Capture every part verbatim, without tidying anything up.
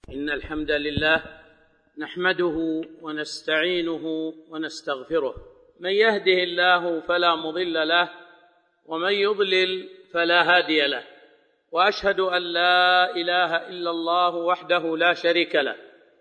إن الحمد لله نحمده ونستعينه ونستغفره، من يهده الله فلا مضل له ومن يضلل فلا هادي له، وأشهد أن لا إله إلا الله وحده لا شريك له،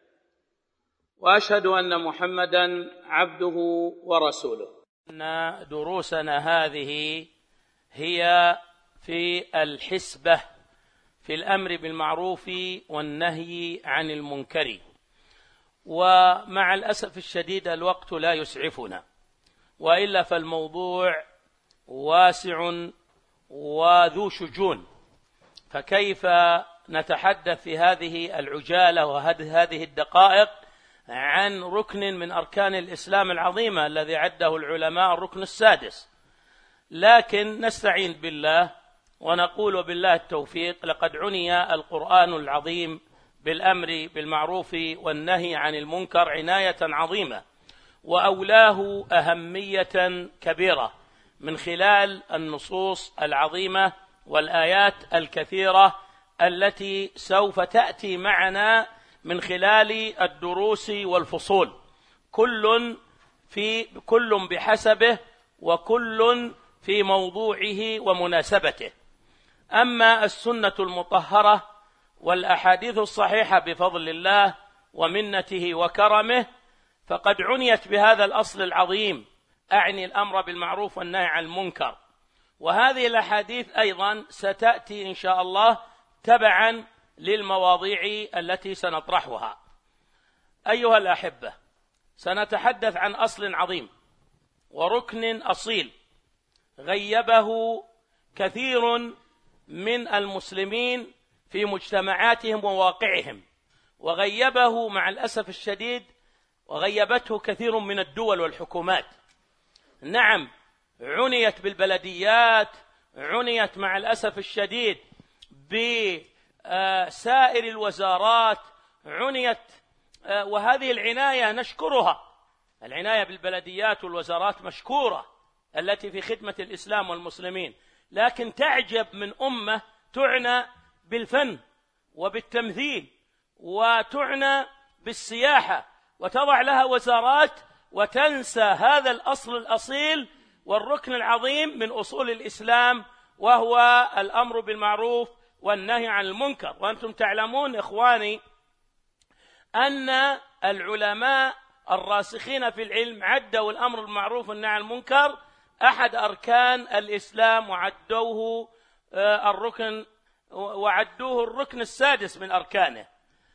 وأشهد أن محمدًا عبده ورسوله. إن دروسنا هذه هي في الحسبة في الأمر بالمعروف والنهي عن المنكر، ومع الأسف الشديد الوقت لا يسعفنا، وإلا فالموضوع واسع وذو شجون، فكيف نتحدث في هذه العجالة وهذه الدقائق عن ركن من أركان الإسلام العظيمة الذي عده العلماء الركن السادس؟ لكن نستعين بالله ونقول بالله التوفيق. لقد عني القرآن العظيم بالأمر بالمعروف والنهي عن المنكر عناية عظيمة، وأولاه أهمية كبيرة من خلال النصوص العظيمة والآيات الكثيرة التي سوف تأتي معنا من خلال الدروس والفصول، كل في كل بحسبه وكل في موضوعه ومناسبته. أما السنة المطهرة والأحاديث الصحيحة بفضل الله ومنته وكرمه فقد عنيت بهذا الأصل العظيم، أعني الأمر بالمعروف والنهي عن المنكر، وهذه الأحاديث أيضا ستأتي إن شاء الله تبعا للمواضيع التي سنطرحها. أيها الأحبة، سنتحدث عن أصل عظيم وركن أصيل غيبه كثير من المسلمين في مجتمعاتهم وواقعهم، وغيبه مع الأسف الشديد وغيبته كثير من الدول والحكومات. نعم، عنيت بالبلديات، عنيت مع الأسف الشديد بسائر الوزارات، عنيت، وهذه العناية نشكرها، العناية بالبلديات والوزارات مشكورة التي في خدمة الإسلام والمسلمين، لكن تعجب من أمة تعنى بالفن وبالتمثيل وتعنى بالسياحة وتضع لها وزارات وتنسى هذا الأصل الأصيل والركن العظيم من أصول الإسلام، وهو الأمر بالمعروف والنهي عن المنكر. وأنتم تعلمون إخواني أن العلماء الراسخين في العلم عدوا الأمر بالمعروف والنهي عن المنكر أحد أركان الإسلام، وعدوه الركن وعدوه الركن السادس من أركانه.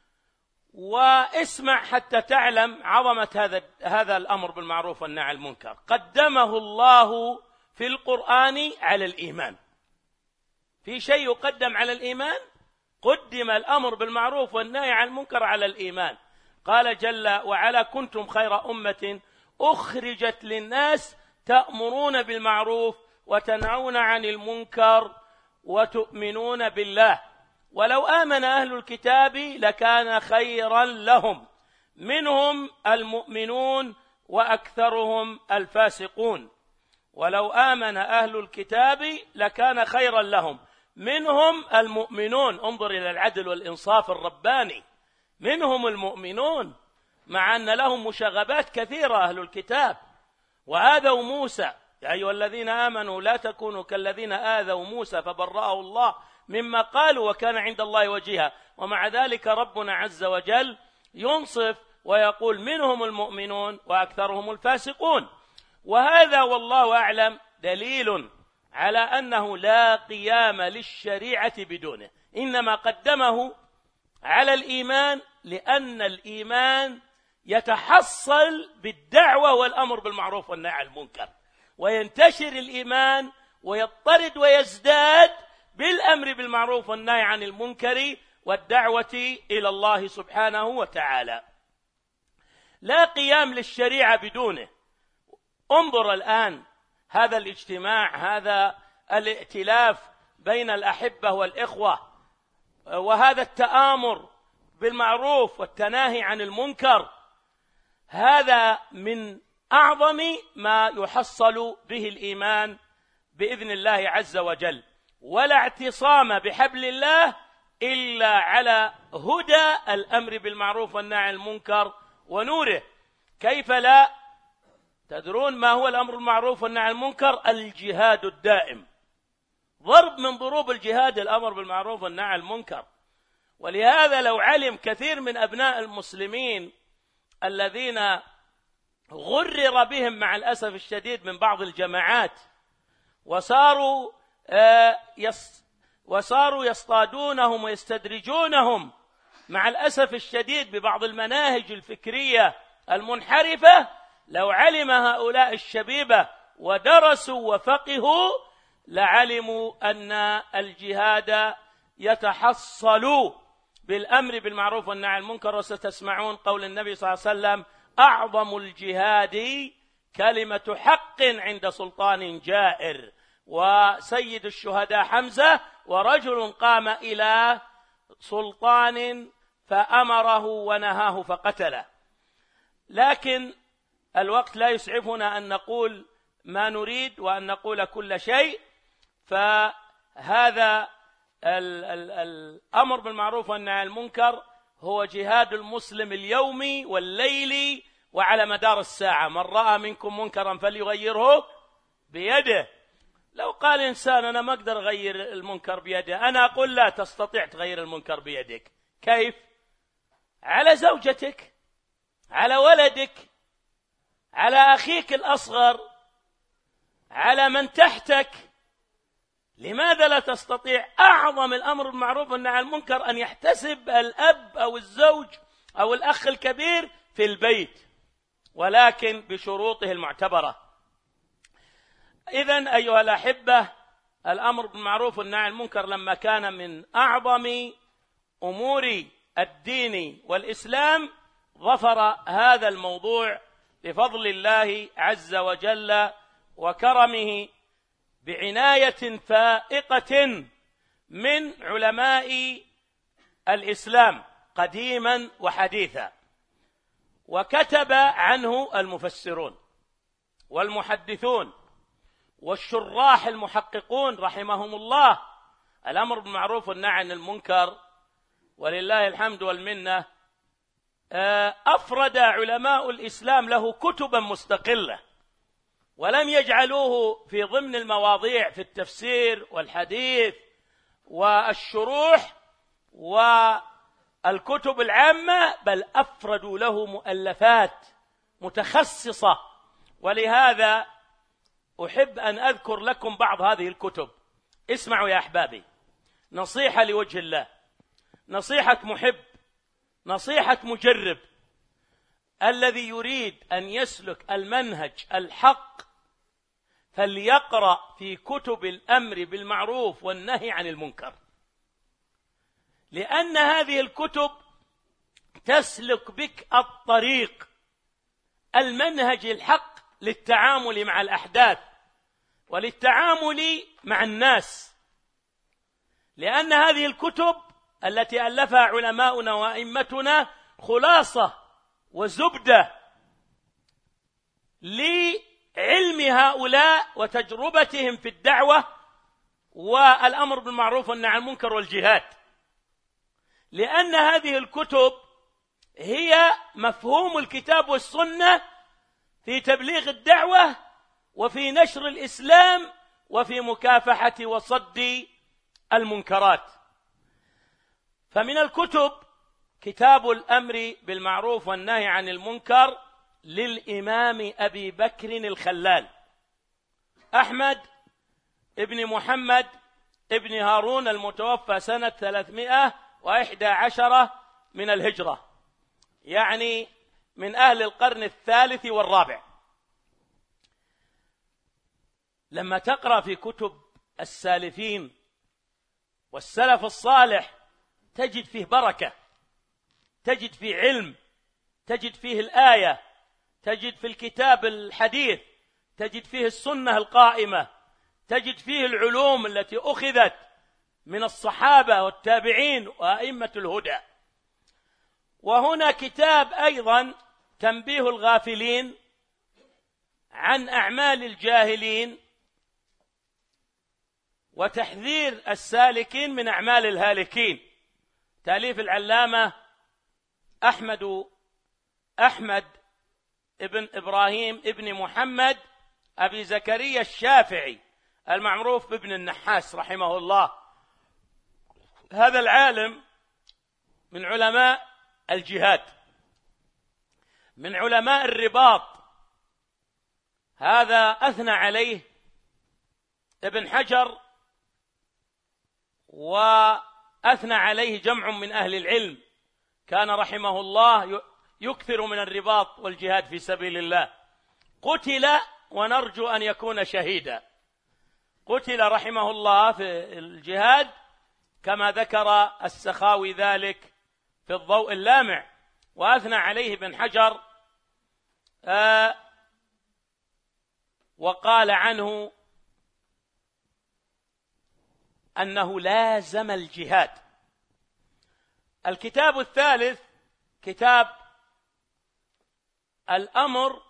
واسمع حتى تعلم عظمة هذا هذا الأمر بالمعروف والنهي عن المنكر. قدمه الله في القرآن على الإيمان. في شيء يقدم على الإيمان؟ قدم الأمر بالمعروف والنهي عن المنكر على الإيمان. قال جل وعلا: كنتم خير أمة أخرجت للناس تأمرون بالمعروف وتنهون عن المنكر وتؤمنون بالله ولو آمن أهل الكتاب لكان خيرا لهم منهم المؤمنون وأكثرهم الفاسقون. ولو آمن أهل الكتاب لكان خيرا لهم منهم المؤمنون. انظر إلى العدل والإنصاف الرباني، منهم المؤمنون، مع أن لهم مشاغبات كثيرة أهل الكتاب، وآذوا موسى. يا أيها الذين آمنوا لا تكونوا كالذين آذوا موسى فبرأه الله مما قالوا وكان عند الله وجيها. ومع ذلك ربنا عز وجل ينصف ويقول: منهم المؤمنون وأكثرهم الفاسقون. وهذا والله أعلم دليل على أنه لا قيام للشريعة بدونه، إنما قدمه على الإيمان، لأن الإيمان يتحصل بالدعوة والأمر بالمعروف والنهي عن المنكر، وينتشر الإيمان ويضطرد ويزداد بالأمر بالمعروف والنهي عن المنكر والدعوة إلى الله سبحانه وتعالى. لا قيام للشريعة بدونه. انظر الآن هذا الاجتماع، هذا الائتلاف بين الأحبة والإخوة، وهذا التآمر بالمعروف والتناهي عن المنكر، هذا من أعظم ما يحصل به الإيمان بإذن الله عز وجل. ولا اعتصام بحبل الله إلا على هدى الأمر بالمعروف والنهي عن المنكر ونوره. كيف لا؟ تدرون ما هو الأمر بالمعروف والنهي عن المنكر؟ الجهاد الدائم. ضرب من ضروب الجهاد الأمر بالمعروف والنهي عن المنكر. ولهذا لو علم كثير من أبناء المسلمين الذين غرر بهم مع الأسف الشديد من بعض الجماعات وصاروا آه يص وصاروا يصطادونهم ويستدرجونهم مع الأسف الشديد ببعض المناهج الفكرية المنحرفة، لو علم هؤلاء الشبيبة ودرسوا وفقهوا لعلموا أن الجهاد يتحصل بالأمر بالمعروف والنهي عن المنكر. وستسمعون قول النبي صلى الله عليه وسلم: أعظم الجهاد كلمة حق عند سلطان جائر. وسيد الشهداء حمزة، ورجل قام إلى سلطان فأمره ونهاه فقتله. لكن الوقت لا يسعفنا أن نقول ما نريد وأن نقول كل شيء، فهذا ال ال الأمر بالمعروف والنهي عن المنكر هو جهاد المسلم اليومي والليلي وعلى مدار الساعة. من رأى منكم منكرا فليغيره بيده. لو قال إنسان أنا ما أقدر أغير المنكر بيده، أنا أقول لا تستطيع تغير المنكر بيدك. كيف؟ على زوجتك، على ولدك، على أخيك الأصغر، على من تحتك. لماذا لا تستطيع؟ أعظم الأمر بالمعروف والنهي عن المنكر أن يحتسب الأب أو الزوج أو الأخ الكبير في البيت، ولكن بشروطه المعتبرة. إذن أيها الأحبة، الأمر بالمعروف والنهي عن المنكر لما كان من أعظم أمور الدين والإسلام ظفر هذا الموضوع بفضل الله عز وجل وكرمه بعناية فائقة من علماء الإسلام قديما وحديثا. وكتب عنه المفسرون والمحدثون والشراح المحققون رحمهم الله. الأمر بالمعروف والنهي عن المنكر ولله الحمد والمنة أفرد علماء الإسلام له كتبا مستقلة، ولم يجعلوه في ضمن المواضيع في التفسير والحديث والشروح والكتب العامة، بل أفردوا له مؤلفات متخصصة. ولهذا أحب أن أذكر لكم بعض هذه الكتب. اسمعوا يا أحبابي، نصيحة لوجه الله، نصيحة محب، نصيحة مجرب. الذي يريد أن يسلك المنهج الحق فليقرأ في كتب الأمر بالمعروف والنهي عن المنكر، لأن هذه الكتب تسلك بك الطريق، المنهج الحق للتعامل مع الأحداث وللتعامل مع الناس. لأن هذه الكتب التي ألفها علماؤنا وأئمتنا خلاصة وزبدة لعلم هؤلاء وتجربتهم في الدعوة والأمر بالمعروف والنهي عن المنكر والجهاد. لأن هذه الكتب هي مفهوم الكتاب والسنة في تبليغ الدعوة وفي نشر الإسلام وفي مكافحة وصد المنكرات. فمن الكتب كتاب الأمر بالمعروف والنهي عن المنكر للإمام أبي بكر الخلال أحمد ابن محمد ابن هارون، المتوفى سنة ثلاثمائة وإحدى عشرة من الهجرة، يعني من أهل القرن الثالث والرابع. لما تقرأ في كتب السالفين والسلف الصالح تجد فيه بركة، تجد فيه علم، تجد فيه الآية، تجد في الكتاب الحديث، تجد فيه السنة القائمة، تجد فيه العلوم التي أخذت من الصحابة والتابعين وأئمة الهدى. وهنا كتاب أيضا تنبيه الغافلين عن أعمال الجاهلين وتحذير السالكين من أعمال الهالكين، تأليف العلامة أحمد أحمد ابن إبراهيم ابن محمد أبي زكريا الشافعي المعروف بابن النحاس رحمه الله. هذا العالم من علماء الجهاد، من علماء الرباط. هذا أثنى عليه ابن حجر وأثنى عليه جمع من أهل العلم. كان رحمه الله يكثر من الرباط والجهاد في سبيل الله. قتل ونرجو أن يكون شهيدا. قتل رحمه الله في الجهاد كما ذكر السخاوي ذلك في الضوء اللامع، وأثنى عليه ابن حجر آه وقال عنه أنه لازم الجهاد. الكتاب الثالث كتاب الأمر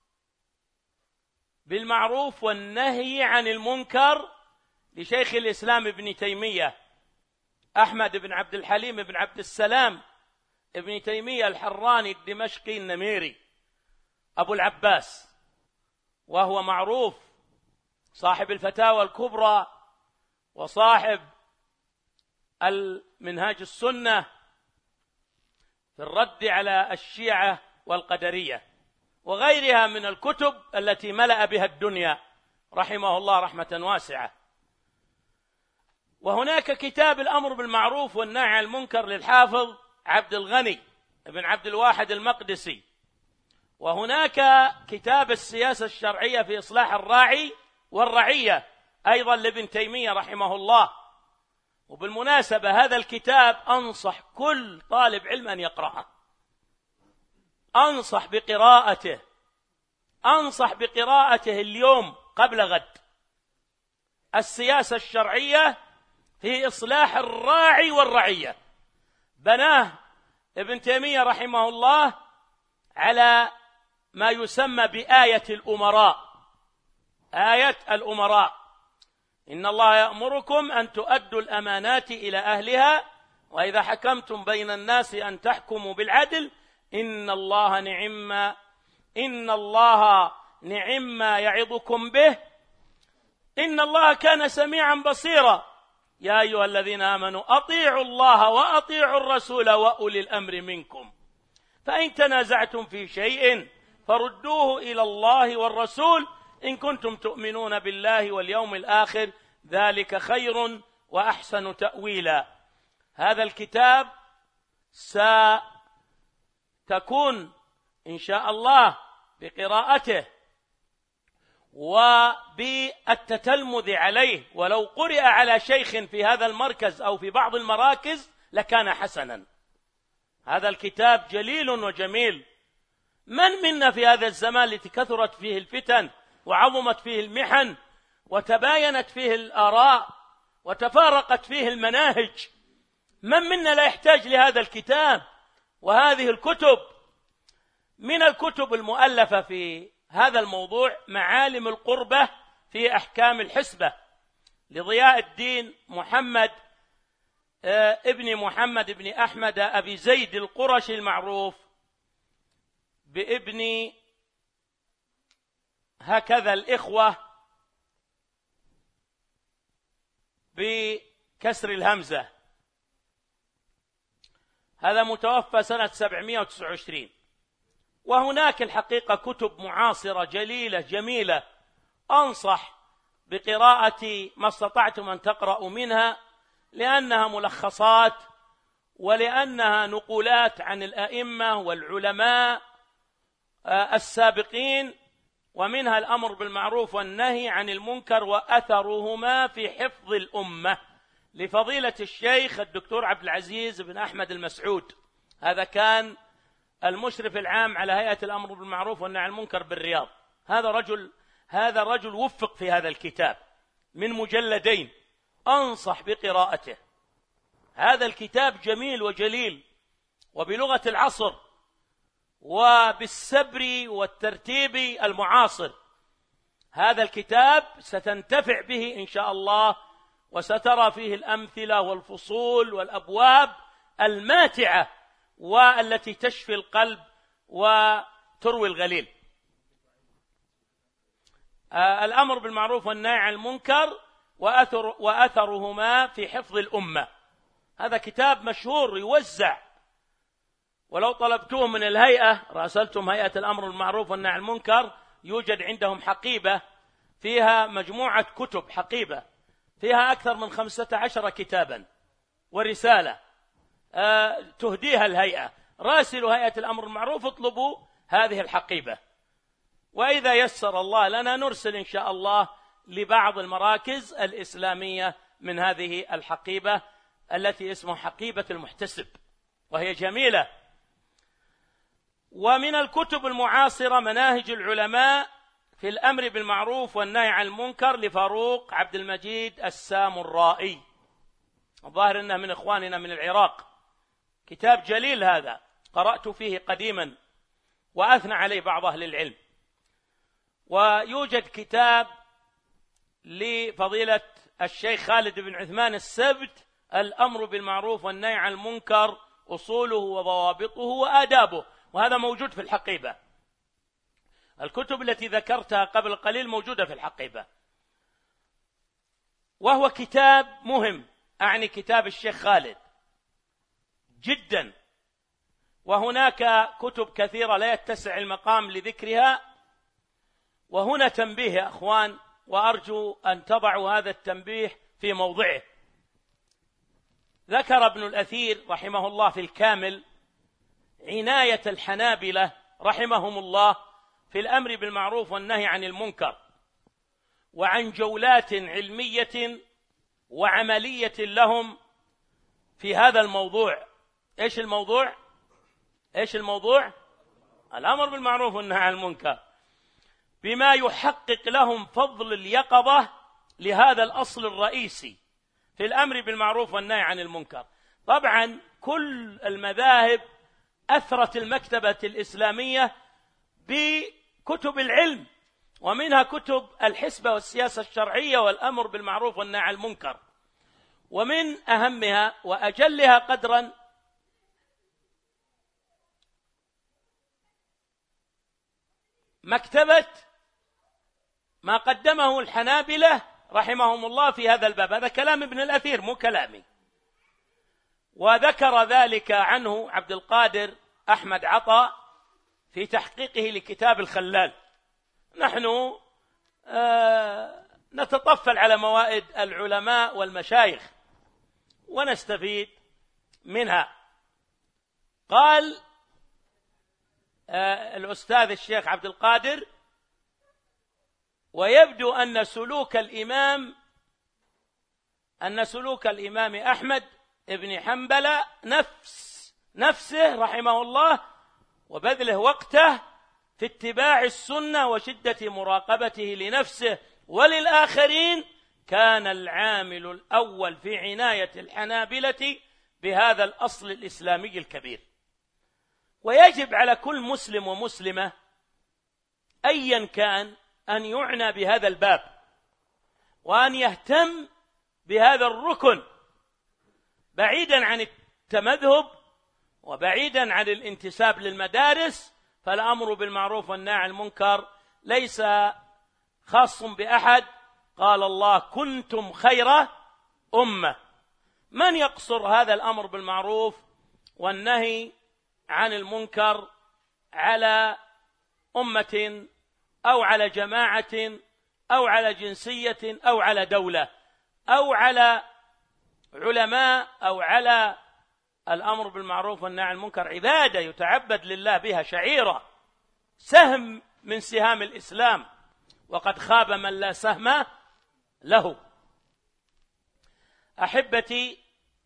بالمعروف والنهي عن المنكر لشيخ الإسلام ابن تيمية أحمد بن عبد الحليم بن عبد السلام ابن تيمية الحراني الدمشقي النميري أبو العباس، وهو معروف صاحب الفتاوى الكبرى وصاحب المنهاج السنة في الرد على الشيعة والقدرية وغيرها من الكتب التي ملأ بها الدنيا رحمه الله رحمة واسعة. وهناك كتاب الأمر بالمعروف والنهي عن المنكر للحافظ عبد الغني بن عبد الواحد المقدسي. وهناك كتاب السياسة الشرعية في إصلاح الراعي والرعية أيضا لابن تيمية رحمه الله. وبالمناسبة هذا الكتاب أنصح كل طالب علم أن يقرأه، أنصح بقراءته، أنصح بقراءته اليوم قبل غد. السياسة الشرعية في إصلاح الراعي والرعية، بناه ابن تيمية رحمه الله على ما يسمى بآية الأمراء. آية الأمراء: إن الله يأمركم أن تؤدوا الأمانات إلى أهلها وإذا حكمتم بين الناس أن تحكموا بالعدل إن الله نعم إن الله نعم ما يعظكم به إن الله كان سميعا بصيرا يا أيها الذين آمنوا أطيعوا الله وأطيعوا الرسول وأولي الأمر منكم فإن تنازعتم في شيء فردوه إلى الله والرسول إن كنتم تؤمنون بالله واليوم الآخر ذلك خير وأحسن تأويلا. هذا الكتاب ستكون إن شاء الله بقراءته وبالتتلمذ عليه، ولو قرئ على شيخ في هذا المركز أو في بعض المراكز لكان حسنا. هذا الكتاب جليل وجميل. من منا في هذا الزمان التي كثرت فيه الفتن وعظمت فيه المحن وتباينت فيه الآراء وتفارقت فيه المناهج، من منا لا يحتاج لهذا الكتاب وهذه الكتب؟ من الكتب المؤلفة في هذا الموضوع معالم القربة في أحكام الحسبة لضياء الدين محمد ابن محمد ابن أحمد أبي زيد القرشي المعروف بابن هكذا الإخوة بكسر الهمزة. هذا متوفى سنة سبعمائة وتسعة وعشرين. وهناك الحقيقة كتب معاصرة جليلة جميلة أنصح بقراءة ما استطعتم أن تقرأوا منها، لأنها ملخصات ولأنها نقولات عن الأئمة والعلماء السابقين، ومنها الأمر بالمعروف والنهي عن المنكر وأثرهما في حفظ الأمة لفضيلة الشيخ الدكتور عبد العزيز بن أحمد المسعود. هذا كان المشرف العام على هيئة الأمر بالمعروف والنهي عن المنكر بالرياض. هذا رجل هذا رجل وفق في هذا الكتاب من مجلدين، أنصح بقراءته. هذا الكتاب جميل وجليل وبلغة العصر وبالسبر والترتيب المعاصر. هذا الكتاب ستنتفع به إن شاء الله، وسترى فيه الأمثلة والفصول والأبواب الماتعة والتي تشفي القلب وتروي الغليل. آه الأمر بالمعروف والنهي عن المنكر وأثر وأثرهما في حفظ الأمة، هذا كتاب مشهور يوزع، ولو طلبتوه من الهيئة، راسلتم هيئة الأمر بالمعروف والنهي عن المنكر، يوجد عندهم حقيبة فيها مجموعة كتب، حقيبة فيها أكثر من خمسة عشر كتابا ورسالة أه تهديها الهيئة. راسلوا هيئة الأمر بالمعروف اطلبوا هذه الحقيبة، وإذا يسر الله لنا نرسل إن شاء الله لبعض المراكز الإسلامية من هذه الحقيبة التي اسمها حقيبة المحتسب، وهي جميلة. ومن الكتب المعاصرة مناهج العلماء في الأمر بالمعروف والنهي عن المنكر لفاروق عبد المجيد السامرائي، الظاهر أنه من إخواننا من العراق، كتاب جليل هذا، قرأت فيه قديما وأثنى عليه بعض أهل العلم. ويوجد كتاب لفضيلة الشيخ خالد بن عثمان السبت، الأمر بالمعروف والنهي عن المنكر، أصوله وضوابطه وآدابه، وهذا موجود في الحقيبة. الكتب التي ذكرتها قبل قليل موجودة في الحقيبة، وهو كتاب مهم، أعني كتاب الشيخ خالد جدا. وهناك كتب كثيرة لا يتسع المقام لذكرها. وهنا تنبيه يا أخوان، وأرجو أن تضعوا هذا التنبيه في موضعه. ذكر ابن الأثير رحمه الله في الكامل عناية الحنابلة رحمهم الله في الأمر بالمعروف والنهي عن المنكر، وعن جولات علمية وعملية لهم في هذا الموضوع. إيش الموضوع؟ إيش الموضوع؟ الأمر بالمعروف والنهي عن المنكر، بما يحقق لهم فضل اليقظة لهذا الأصل الرئيسي في الأمر بالمعروف والنهي عن المنكر. طبعا كل المذاهب أثرت المكتبة الإسلامية بكتب العلم، ومنها كتب الحسبة والسياسة الشرعية والأمر بالمعروف والنهي عن المنكر. ومن أهمها وأجلها قدرا مكتبة ما قدمه الحنابلة رحمهم الله في هذا الباب. هذا كلام ابن الأثير مو كلامي، وذكر ذلك عنه عبد القادر أحمد عطا في تحقيقه لكتاب الخلال. نحن آه نتطفل على موائد العلماء والمشايخ ونستفيد منها. قال آه الأستاذ الشيخ عبد القادر: ويبدو أن سلوك الإمام أن سلوك الإمام أحمد ابن حنبل نفس نفسه رحمه الله، وبذله وقته في اتباع السنة وشدة مراقبته لنفسه وللآخرين، كان العامل الأول في عناية الحنابلة بهذا الأصل الإسلامي الكبير. ويجب على كل مسلم ومسلمة أيا كان أن يعنى بهذا الباب، وأن يهتم بهذا الركن، بعيدا عن التمذهب وبعيدا عن الانتساب للمدارس. فالأمر بالمعروف والنهي عن المنكر ليس خاص بأحد. قال الله: كنتم خير أمة. من يقصر هذا الأمر بالمعروف والنهي عن المنكر على أمة أو على جماعة أو على جنسية أو على دولة أو على علماء أو على الأمر بالمعروف والنهي عن المنكر عبادة يتعبد لله بها، شعيرة، سهم من سهام الإسلام، وقد خاب من لا سهم له. أحبتي،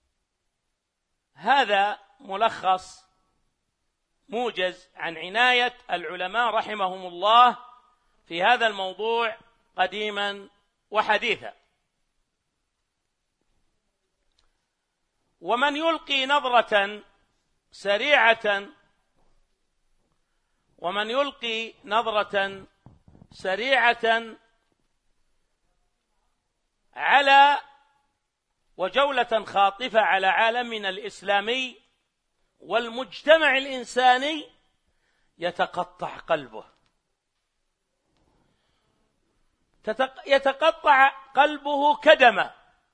هذا ملخص موجز عن عناية العلماء رحمهم الله في هذا الموضوع قديما وحديثا. ومن يلقي نظرة سريعة ومن يلقي نظرة سريعة على وجولة خاطفة على عالمنا الإسلامي والمجتمع الإنساني يتقطع قلبه، يتقطع قلبه كدما،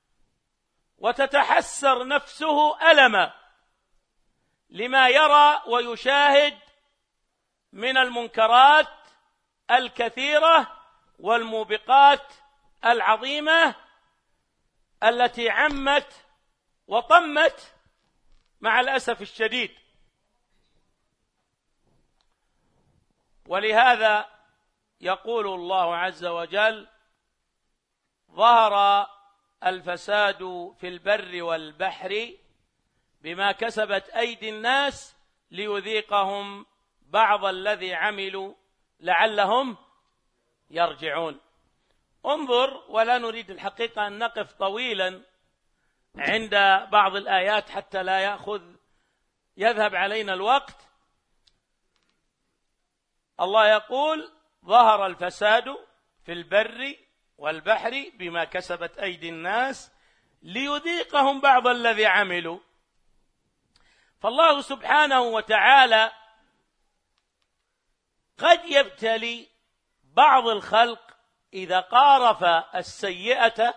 وتتحسر نفسه ألما لما يرى ويشاهد من المنكرات الكثيرة والموبقات العظيمة التي عمت وطمت مع الأسف الشديد. ولهذا يقول الله عز وجل: ظهر الفساد في البر والبحر بما كسبت أيدي الناس ليذيقهم بعض الذي عملوا لعلهم يرجعون. انظر، ولا نريد الحقيقة أن نقف طويلا عند بعض الآيات حتى لا يأخذ يذهب علينا الوقت. الله يقول: ظهر الفساد في البر والبحر بما كسبت أيدي الناس ليذيقهم بعض الذي عملوا. فالله سبحانه وتعالى قد يبتلي بعض الخلق إذا قارف السيئة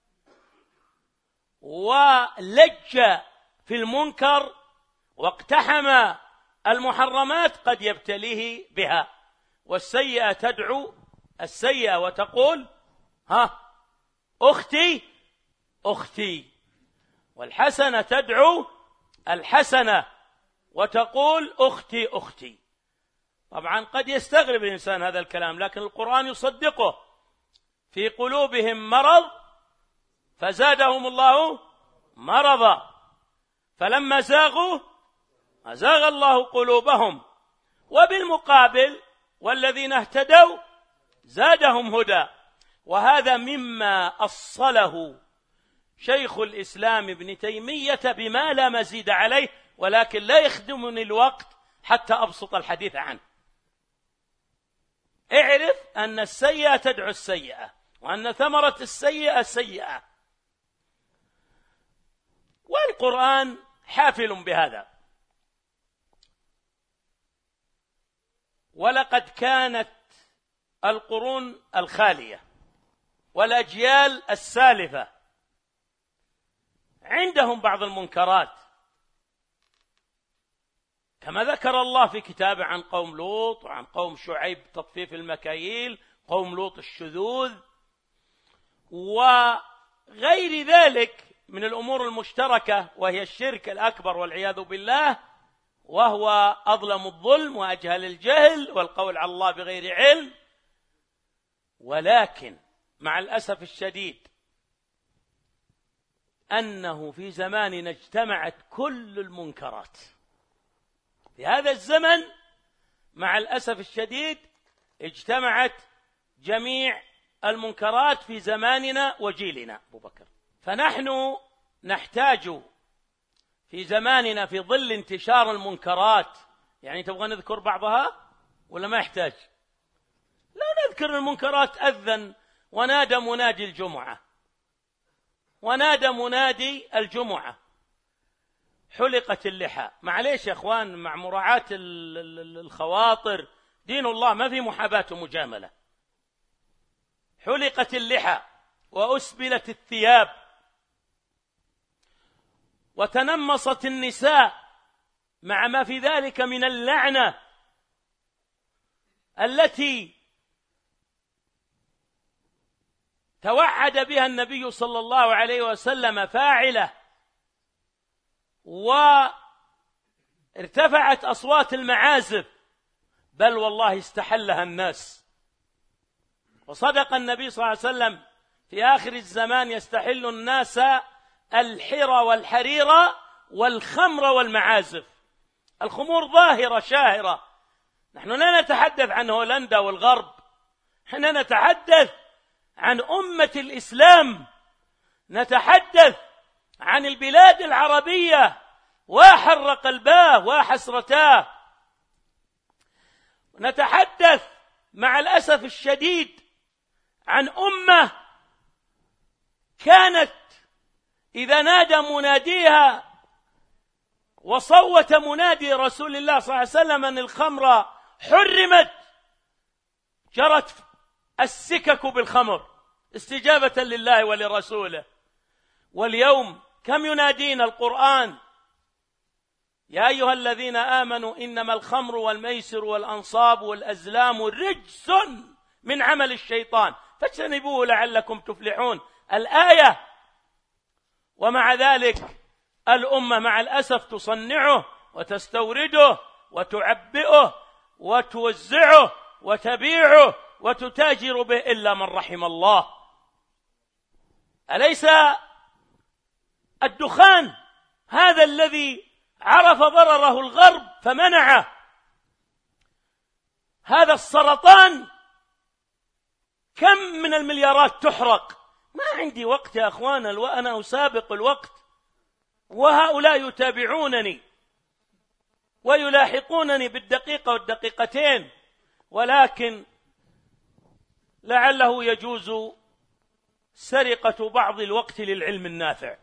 ولج في المنكر واقتحم المحرمات، قد يبتليه بها. والسيئة تدعو السيئة وتقول: ها أختي أختي، والحسنة تدعو الحسنة وتقول: أختي أختي. طبعا قد يستغرب الإنسان هذا الكلام، لكن القرآن يصدقه: في قلوبهم مرض فزادهم الله مرضا، فلما زاغوا أزاغ الله قلوبهم، وبالمقابل والذين اهتدوا زادهم هدى. وهذا مما أصله شيخ الإسلام ابن تيمية بما لا مزيد عليه، ولكن لا يخدمني الوقت حتى أبسط الحديث عنه. اعرف أن السيئة تدعو السيئة، وأن ثمرة السيئة سيئة، والقرآن حافل بهذا. ولقد كانت القرون الخالية والأجيال السالفة عندهم بعض المنكرات، كما ذكر الله في كتابه عن قوم لوط وعن قوم شعيب تطفيف المكاييل، قوم لوط الشذوذ، وغير ذلك من الأمور المشتركة، وهي الشرك الأكبر والعياذ بالله، وهو أظلم الظلم وأجهل الجهل والقول على الله بغير علم. ولكن مع الأسف الشديد أنه في زماننا اجتمعت كل المنكرات. في هذا الزمن مع الأسف الشديد اجتمعت جميع المنكرات في زماننا وجيلنا. أبو بكر، فنحن نحتاج في زماننا في ظل انتشار المنكرات، يعني تبغى نذكر بعضها ولا ما يحتاج؟ لا نذكر المنكرات. أذن ونادى منادي الجمعة، ونادى منادي الجمعة: حلقت اللحى. معليش يا أخوان، مع مراعاة الخواطر، دين الله ما في محاباة ومجاملة. حلقت اللحى وأسبلت الثياب وتنمصت النساء، مع ما في ذلك من اللعنة التي توعد بها النبي صلى الله عليه وسلم فاعله، وارتفعت أصوات المعازف، بل والله استحلها الناس. وصدق النبي صلى الله عليه وسلم: في آخر الزمان يستحل الناس الحر والحرير والخمر والمعازف. الخمور ظاهرة شاهرة، نحن لا نتحدث عن هولندا والغرب، نحن نتحدث عن أمة الإسلام، نتحدث عن البلاد العربية، وحر قلباه وحسرتاه. نتحدث مع الأسف الشديد عن أمة كانت إذا نادى مناديها وصوت منادي رسول الله صلى الله عليه وسلم أن الخمر حرمت، جرت السكك بالخمر استجابة لله ولرسوله. واليوم كم ينادينا القرآن: يا أيها الذين آمنوا إنما الخمر والميسر والأنصاب والأزلام رجس من عمل الشيطان فاجتنبوه لعلكم تفلحون، الآية. ومع ذلك الأمة مع الأسف تصنعه وتستورده وتعبئه وتوزعه وتبيعه وتتاجر به إلا من رحم الله. أليس الدخان هذا الذي عرف ضرره الغرب فمنعه؟ هذا السرطان كم من المليارات تحرق؟ ما عندي وقت يا أخوانا، وأنا أسابق الوقت وهؤلاء يتابعونني ويلاحقونني بالدقيقة والدقيقتين، ولكن لعله يجوز سرقة بعض الوقت للعلم النافع.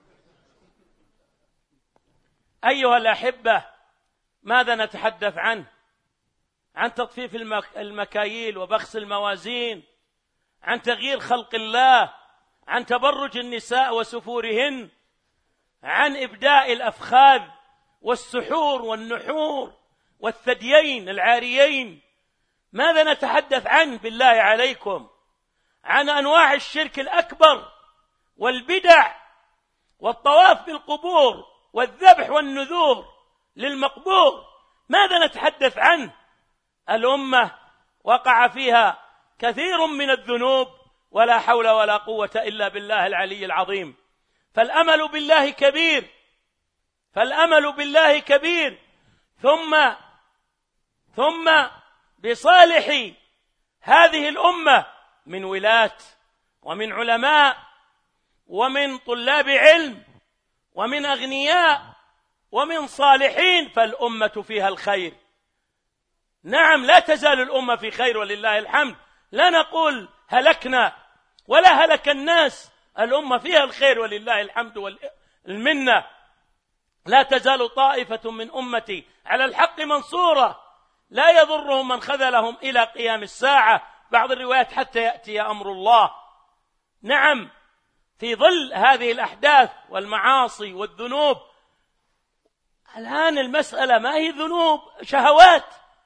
أيها الأحبة، ماذا نتحدث عنه؟ عن تطفيف المكاييل وبخس الموازين، عن تغيير خلق الله، عن تبرج النساء وسفورهن، عن إبداء الأفخاذ والسحور والنحور والثديين العاريين. ماذا نتحدث عنه بالله عليكم؟ عن أنواع الشرك الأكبر والبدع والطواف بالقبور والذبح والنذور للمقبور. ماذا نتحدث عنه؟ الأمة وقع فيها كثير من الذنوب ولا حول ولا قوة إلا بالله العلي العظيم. فالأمل بالله كبير، فالأمل بالله كبير، ثم ثم بصالح هذه الأمة من ولاة ومن علماء ومن طلاب علم ومن أغنياء ومن صالحين، فالأمة فيها الخير. نعم، لا تزال الأمة في خير ولله الحمد، لا نقول هلكنا ولا هلك الناس، الأمة فيها الخير ولله الحمد والمنة. لا تزال طائفة من أمتي على الحق منصورة لا يضرهم من خذلهم إلى قيام الساعة، بعض الروايات حتى يأتي أمر الله. نعم، في ظل هذه الأحداث والمعاصي والذنوب، الآن المسألة ما هي ذنوب، شهوات،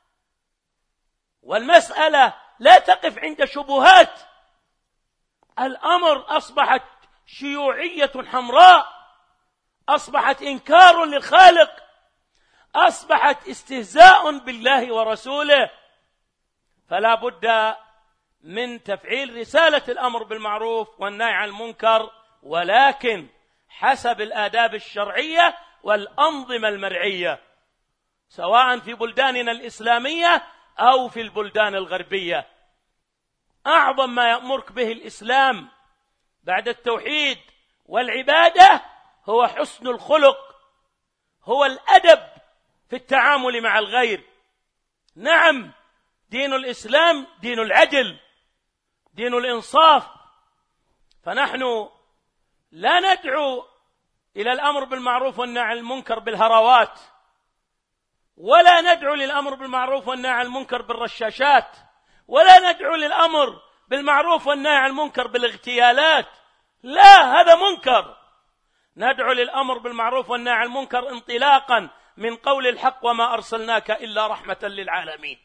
والمسألة لا تقف عند شبهات. الأمر أصبحت شيوعية حمراء، أصبحت إنكار للخالق، أصبحت استهزاء بالله ورسوله. فلا بد من تفعيل رسالة الأمر بالمعروف والنهي عن المنكر، ولكن حسب الآداب الشرعية والأنظمة المرعية، سواء في بلداننا الإسلامية أو في البلدان الغربية. أعظم ما يأمرك به الإسلام بعد التوحيد والعبادة هو حسن الخلق، هو الأدب في التعامل مع الغير. نعم، دين الإسلام دين العدل، دين الإنصاف. فنحن لا ندعو إلى الأمر بالمعروف والنهي عن المنكر بالهروات، ولا ندعو للأمر بالمعروف والنهي عن المنكر بالرشاشات، ولا ندعو للأمر بالمعروف والنهي عن المنكر بالاغتيالات. لا، هذا منكر. ندعو للأمر بالمعروف والنهي عن المنكر انطلاقا من قول الحق: وما أرسلناك إلا رحمة للعالمين.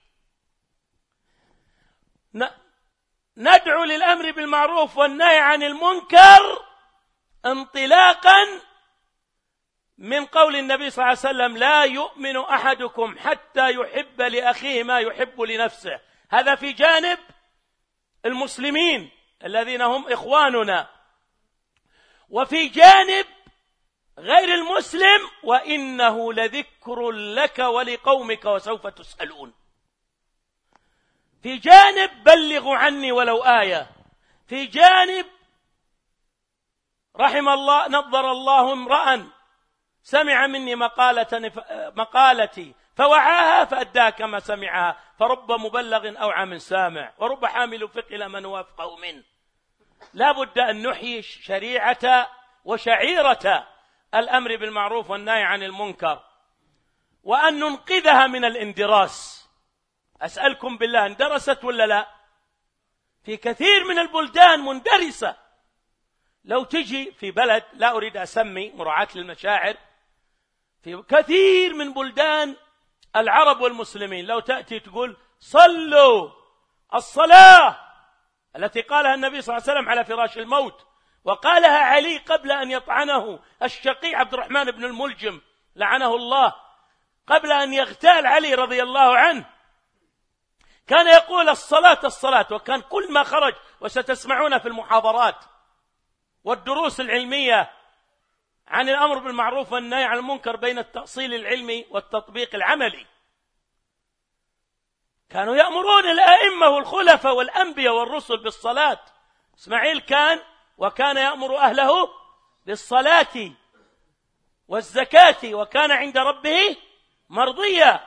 ندعو للأمر بالمعروف والنهي عن المنكر انطلاقا من قول النبي صلى الله عليه وسلم: لا يؤمن أحدكم حتى يحب لأخيه ما يحب لنفسه. هذا في جانب المسلمين الذين هم إخواننا، وفي جانب غير المسلم: وإنه لذكر لك ولقومك وسوف تسألون. في جانب: بلغوا عني ولو آية. في جانب: رحم الله نظر الله امرأ سمع مني مقالة مقالتي فوعاها فأداها كما سمعها، فرب مبلغ أوعى من سامع، ورب حامل فقه لمن وافقه منه. لا بد أن نحيي شريعة وشعيرة الأمر بالمعروف والنهي عن المنكر، وأن ننقذها من الاندراس. أسألكم بالله، اندرست ولا لا؟ في كثير من البلدان مندرسة. لو تجي في بلد، لا أريد أسمي مراعاة للمشاعر، في كثير من بلدان العرب والمسلمين، لو تأتي تقول صلوا الصلاة التي قالها النبي صلى الله عليه وسلم على فراش الموت، وقالها علي قبل أن يطعنه الشقي عبد الرحمن بن الملجم لعنه الله، قبل أن يغتال علي رضي الله عنه، كان يقول الصلاة الصلاة. وكان كل ما خرج، وستسمعون في المحاضرات والدروس العلمية عن الأمر بالمعروف والنهي عن المنكر بين التأصيل العلمي والتطبيق العملي، كانوا يأمرون الأئمة والخلفاء والأنبياء والرسل بالصلاة. إسماعيل كان وكان يأمر أهله بالصلاة والزكاة، وكان عند ربه مرضيا.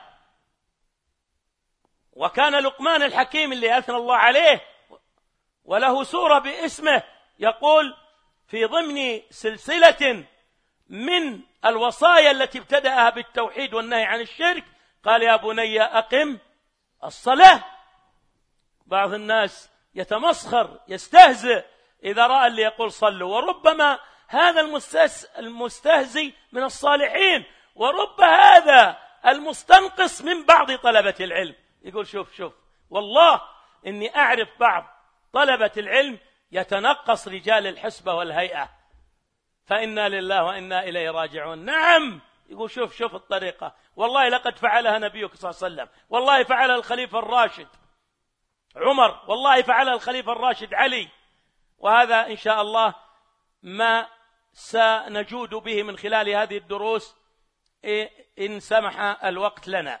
وكان لقمان الحكيم اللي أثنى الله عليه وله سورة باسمه يقول في ضمن سلسلة من الوصايا التي ابتدأها بالتوحيد والنهي عن الشرك، قال يا بني أقم الصلاة. بعض الناس يتمسخر يستهزئ إذا رأى اللي يقول صلوا، وربما هذا المستهزئ من الصالحين، ورب هذا المستنقص من بعض طلبة العلم. يقول شوف شوف والله إني أعرف بعض طلبة العلم يتنقص رجال الحسبة والهيئة، فإنا لله وإنا إليه راجعون. نعم، يقول شوف شوف الطريقة، والله لقد فعلها نبيك صلى الله عليه وسلم، والله فعلها الخليفة الراشد عمر، والله فعلها الخليفة الراشد علي. وهذا إن شاء الله ما سنجود به من خلال هذه الدروس إن سمح الوقت لنا.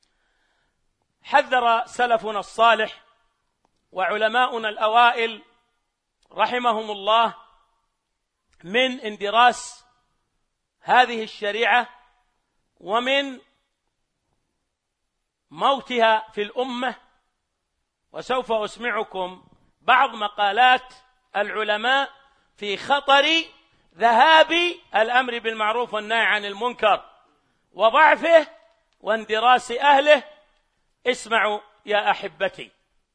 حذر سلفنا الصالح وعلماؤنا الأوائل رحمهم الله من اندراس هذه الشريعة ومن موتها في الأمة. وسوف أسمعكم بعض مقالات العلماء في خطر ذهاب الأمر بالمعروف والنهي عن المنكر وضعفه واندراس أهله. اسمعوا يا أحبتي.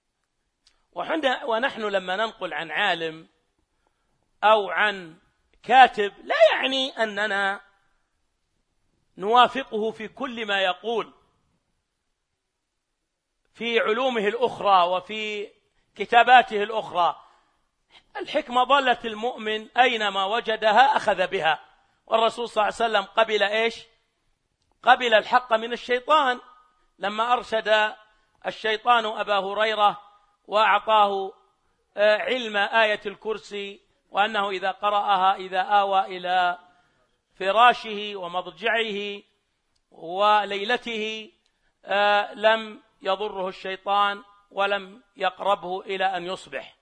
ونحن لما ننقل عن عالم أو عن كاتب لا يعني أننا نوافقه في كل ما يقول في علومه الأخرى وفي كتاباته الأخرى. الحكمة ضالة المؤمن أينما وجدها أخذ بها، والرسول صلى الله عليه وسلم قبل إيش؟ قبل الحق من الشيطان لما أرشد الشيطان أبا هريرة وأعطاه علم آية الكرسي، وأنه إذا قرأها إذا آوى إلى فراشه ومضجعه وليلته لم يضره الشيطان ولم يقربه إلى أن يصبح.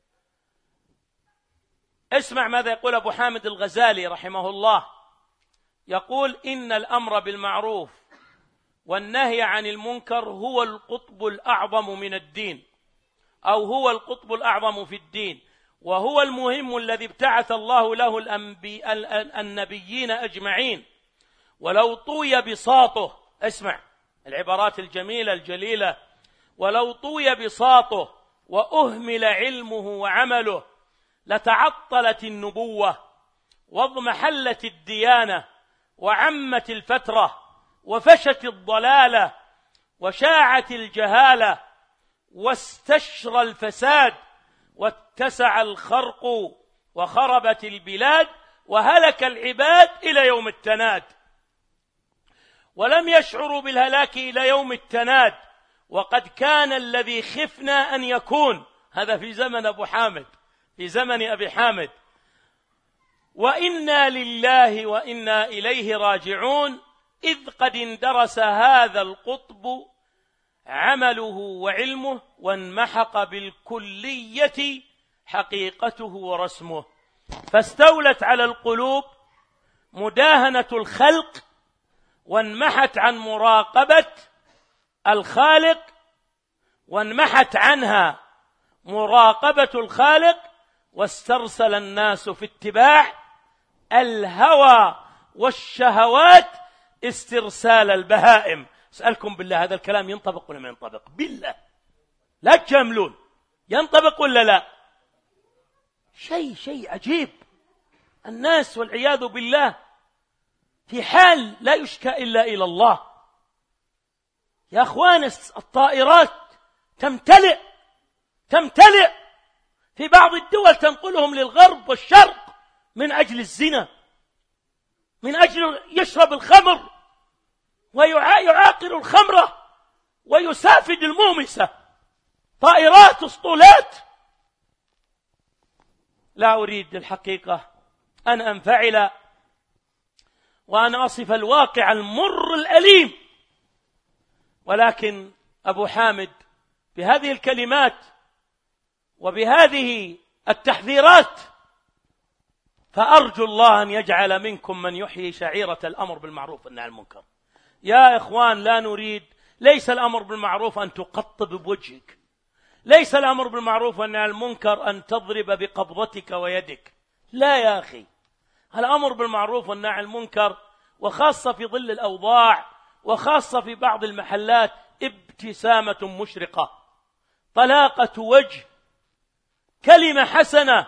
اسمع ماذا يقول أبو حامد الغزالي رحمه الله، يقول إن الأمر بالمعروف والنهي عن المنكر هو القطب الأعظم من الدين، أو هو القطب الأعظم في الدين، وهو المهم الذي ابتعث الله له النبيين أجمعين. ولو طوي بساطه، اسمع العبارات الجميلة الجليلة، ولو طوي بساطه وأهمل علمه وعمله لتعطلت النبوة واضمحلت الديانة وعمت الفترة وفشت الضلالة وشاعت الجهالة واستشرى الفساد واتسع الخرق وخربت البلاد وهلك العباد إلى يوم التناد. ولم يشعروا بالهلاك إلى يوم التناد، وقد كان الذي خفنا أن يكون. هذا في زمن أبو حامد، في زمن أبي حامد. وإنا لله وإنا إليه راجعون، إذ قد اندرس هذا القطب عمله وعلمه وانمحق بالكلية حقيقته ورسمه، فاستولت على القلوب مداهنة الخلق وانمحت عن مراقبة الخالق، وانمحت عنها مراقبة الخالق، واسترسل الناس في اتباع الهوى والشهوات استرسال البهائم. أسألكم بالله، هذا الكلام ينطبق ولا ما ينطبق؟ بالله لا تجاملون، ينطبق ولا لا؟ شيء شيء عجيب. الناس والعياذ بالله في حال لا يشكى إلا إلى الله. يا أخوان، الطائرات تمتلئ تمتلئ في بعض الدول، تنقلهم للغرب والشرق من أجل الزنا، من أجل يشرب الخمر ويعاقر الخمرة ويسافد المومسة. طائرات اسطولات. لا أريد الحقيقة أن أنفعل وأن أصف الواقع المر الأليم، ولكن أبو حامد بهذه الكلمات وبهذه التحذيرات، فأرجو الله أن يجعل منكم من يحيي شعيرة الأمر بالمعروف والنهي عن المنكر. يا إخوان، لا نريد، ليس الأمر بالمعروف أن تقطب بوجهك، ليس الأمر بالمعروف والنهي عن المنكر أن تضرب بقبضتك ويدك، لا يا أخي. الأمر بالمعروف والنهي عن المنكر، وخاصة في ظل الأوضاع، وخاصة في بعض المحلات، ابتسامة مشرقة، طلاقة وجه، كلمة حسنة،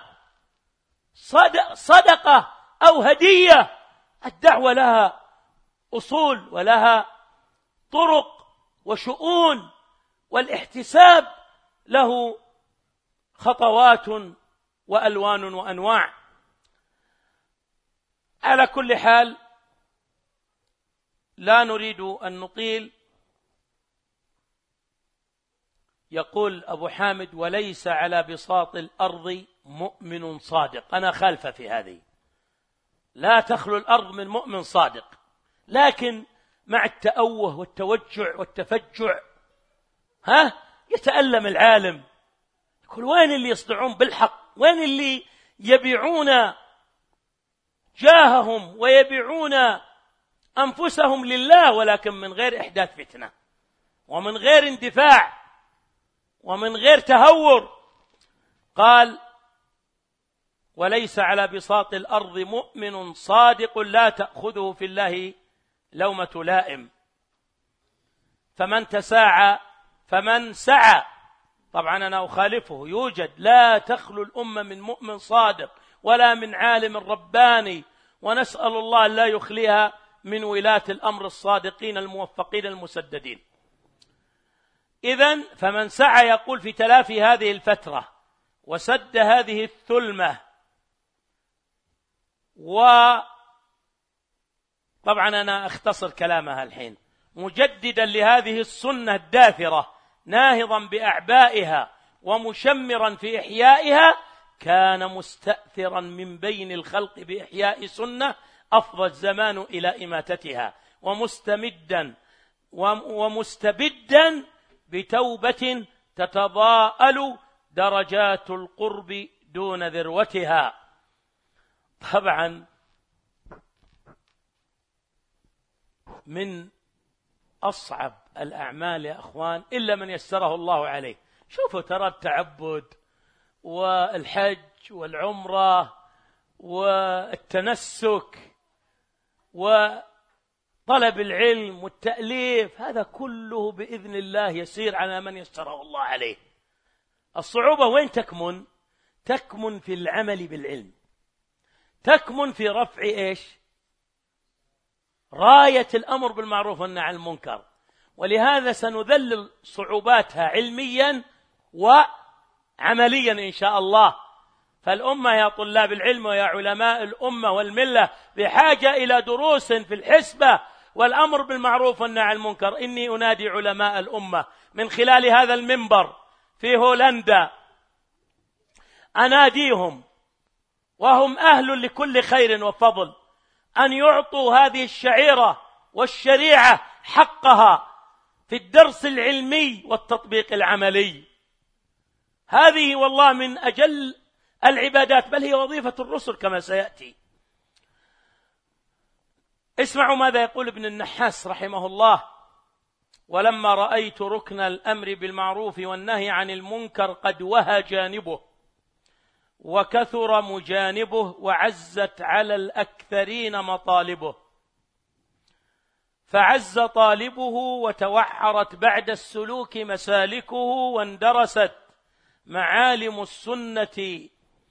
صدقة أو هدية. الدعوة لها أصول ولها طرق وشؤون، والاحتساب له خطوات وألوان وأنواع. على كل حال لا نريد أن نطيل. يقول أبو حامد: وليس على بساط الأرض مؤمن صادق. أنا خالفه في هذه، لا تخلو الأرض من مؤمن صادق، لكن مع التأوه والتوجع والتفجع ها يتألم العالم، يقول: وين اللي يصدعون بالحق؟ وين اللي يبيعون جاههم ويبيعون أنفسهم لله، ولكن من غير إحداث فتنة ومن غير اندفاع ومن غير تهور. قال: وليس على بساط الأرض مؤمن صادق لا تأخذه في الله لومة لائم. فمن تساعى فمن سعى، طبعا أنا أخالفه، يوجد، لا تخلو الأمة من مؤمن صادق ولا من عالم رباني، ونسأل الله لا يخليها من ولاة الأمر الصادقين الموفقين المسددين. إذن فمن سعى، يقول، في تلافي هذه الفترة وسد هذه الثلمة، وطبعا أنا أختصر كلامها الحين، مجددا لهذه السنة الداثرة، ناهضا بأعبائها ومشمرا في إحيائها، كان مستأثرا من بين الخلق بإحياء سنة أفضى الزمان إلى إماتتها، ومستمدا ومستبدا بتوبة تتضاءل درجات القرب دون ذروتها. طبعا من أصعب الأعمال يا أخوان إلا من يسره الله عليه. شوفوا ترى التعبد والحج والعمرة والتنسك وطلب العلم والتأليف، هذا كله بإذن الله يسير على من يسره الله عليه. الصعوبة وين تكمن؟ تكمن في العمل بالعلم، تكمن في رفع إيش؟ راية الأمر بالمعروف والنهي عن المنكر. ولهذا سنذلل صعوباتها علميا وعمليا إن شاء الله. فالأمة يا طلاب العلم ويا علماء الأمة والملة بحاجة إلى دروس في الحسبة والأمر بالمعروف والنهي عن المنكر. إني أنادي علماء الأمة من خلال هذا المنبر في هولندا، أناديهم وهم أهل لكل خير وفضل أن يعطوا هذه الشعيرة والشريعة حقها في الدرس العلمي والتطبيق العملي. هذه والله من أجل العبادات، بل هي وظيفة الرسل كما سيأتي. اسمعوا ماذا يقول ابن النحاس رحمه الله: ولما رأيت ركن الأمر بالمعروف والنهي عن المنكر قد وهى جانبه وكثر مجانبه وعزت على الأكثرين مطالبه، فعز طالبه وتوحرت بعد السلوك مسالكه، واندرست معالم السنة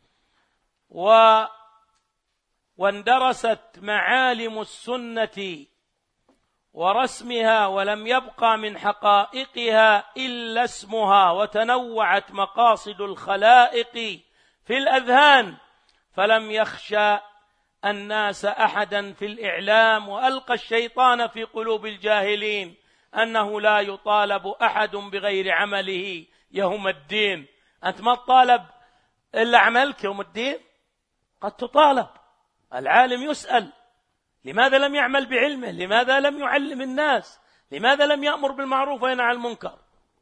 و واندرست معالم السنة ورسمها، ولم يبقى من حقائقها إلا اسمها، وتنوعت مقاصد الخلائق في الأذهان، فلم يخشى الناس أحدا في الإعلام، وألقى الشيطان في قلوب الجاهلين أنه لا يطالب أحد بغير عمله يوم الدين. أنت ما تطالب إلا عملك يوم الدين؟ قد تطالب. العالم يسأل لماذا لم يعمل بعلمه؟ لماذا لم يعلم الناس؟ لماذا لم يأمر بالمعروف وينهى عن المنكر؟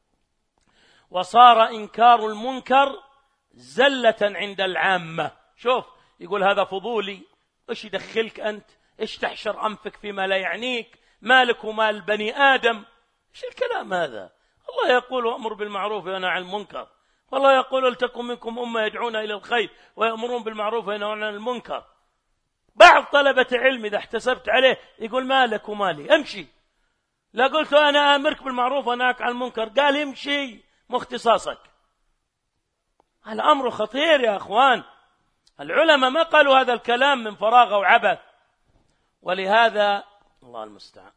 وصار إنكار المنكر زلة عند العامة. شوف، يقول هذا فضولي، إيش يدخلك أنت؟ إيش تحشر أنفك فيما لا يعنيك؟ مالك ومال بني آدم؟ إيش الكلام هذا؟ الله يقول أمر بالمعروف وينهى عن المنكر، والله يقول لتكن منكم أمة يدعون إلى الخير ويأمرون بالمعروف وينهون عن المنكر. بعض طلبة علم إذا احتسبت عليه يقول مالك ومالي، امشي. لا قلت أنا آمرك بالمعروف ونهاك عن المنكر، قال امشي مختصاصك. الأمر خطير يا أخوان. العلماء ما قالوا هذا الكلام من فراغ أو عبث، ولهذا الله المستعان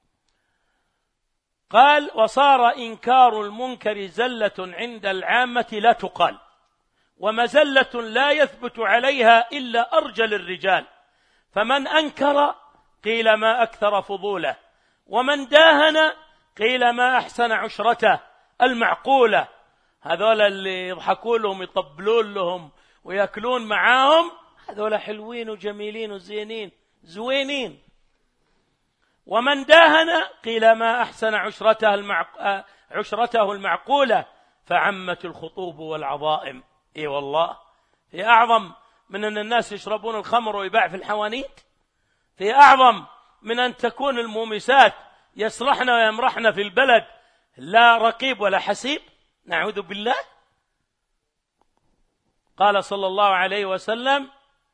قال وصار إنكار المنكر زلة عند العامة لا تقال، ومزلة لا يثبت عليها إلا أرجل الرجال، فمن أنكر قيل ما أكثر فضوله، ومن داهن قيل ما أحسن عشرته المعقولة. هذول اللي يضحكون لهم يطبلون لهم ويأكلون معاهم، هذول حلوين وجميلين وزينين زوينين. ومن داهن قيل ما أحسن عشرته, المعق... عشرته المعقولة، فعمت الخطوب والعظائم. إيه والله، في أعظم من أن الناس يشربون الخمر ويباع في الحوانيت؟ في أعظم من أن تكون المومسات يسرحن ويمرحن في البلد لا رقيب ولا حسيب؟ نعوذ بالله. قال صلى الله عليه وسلم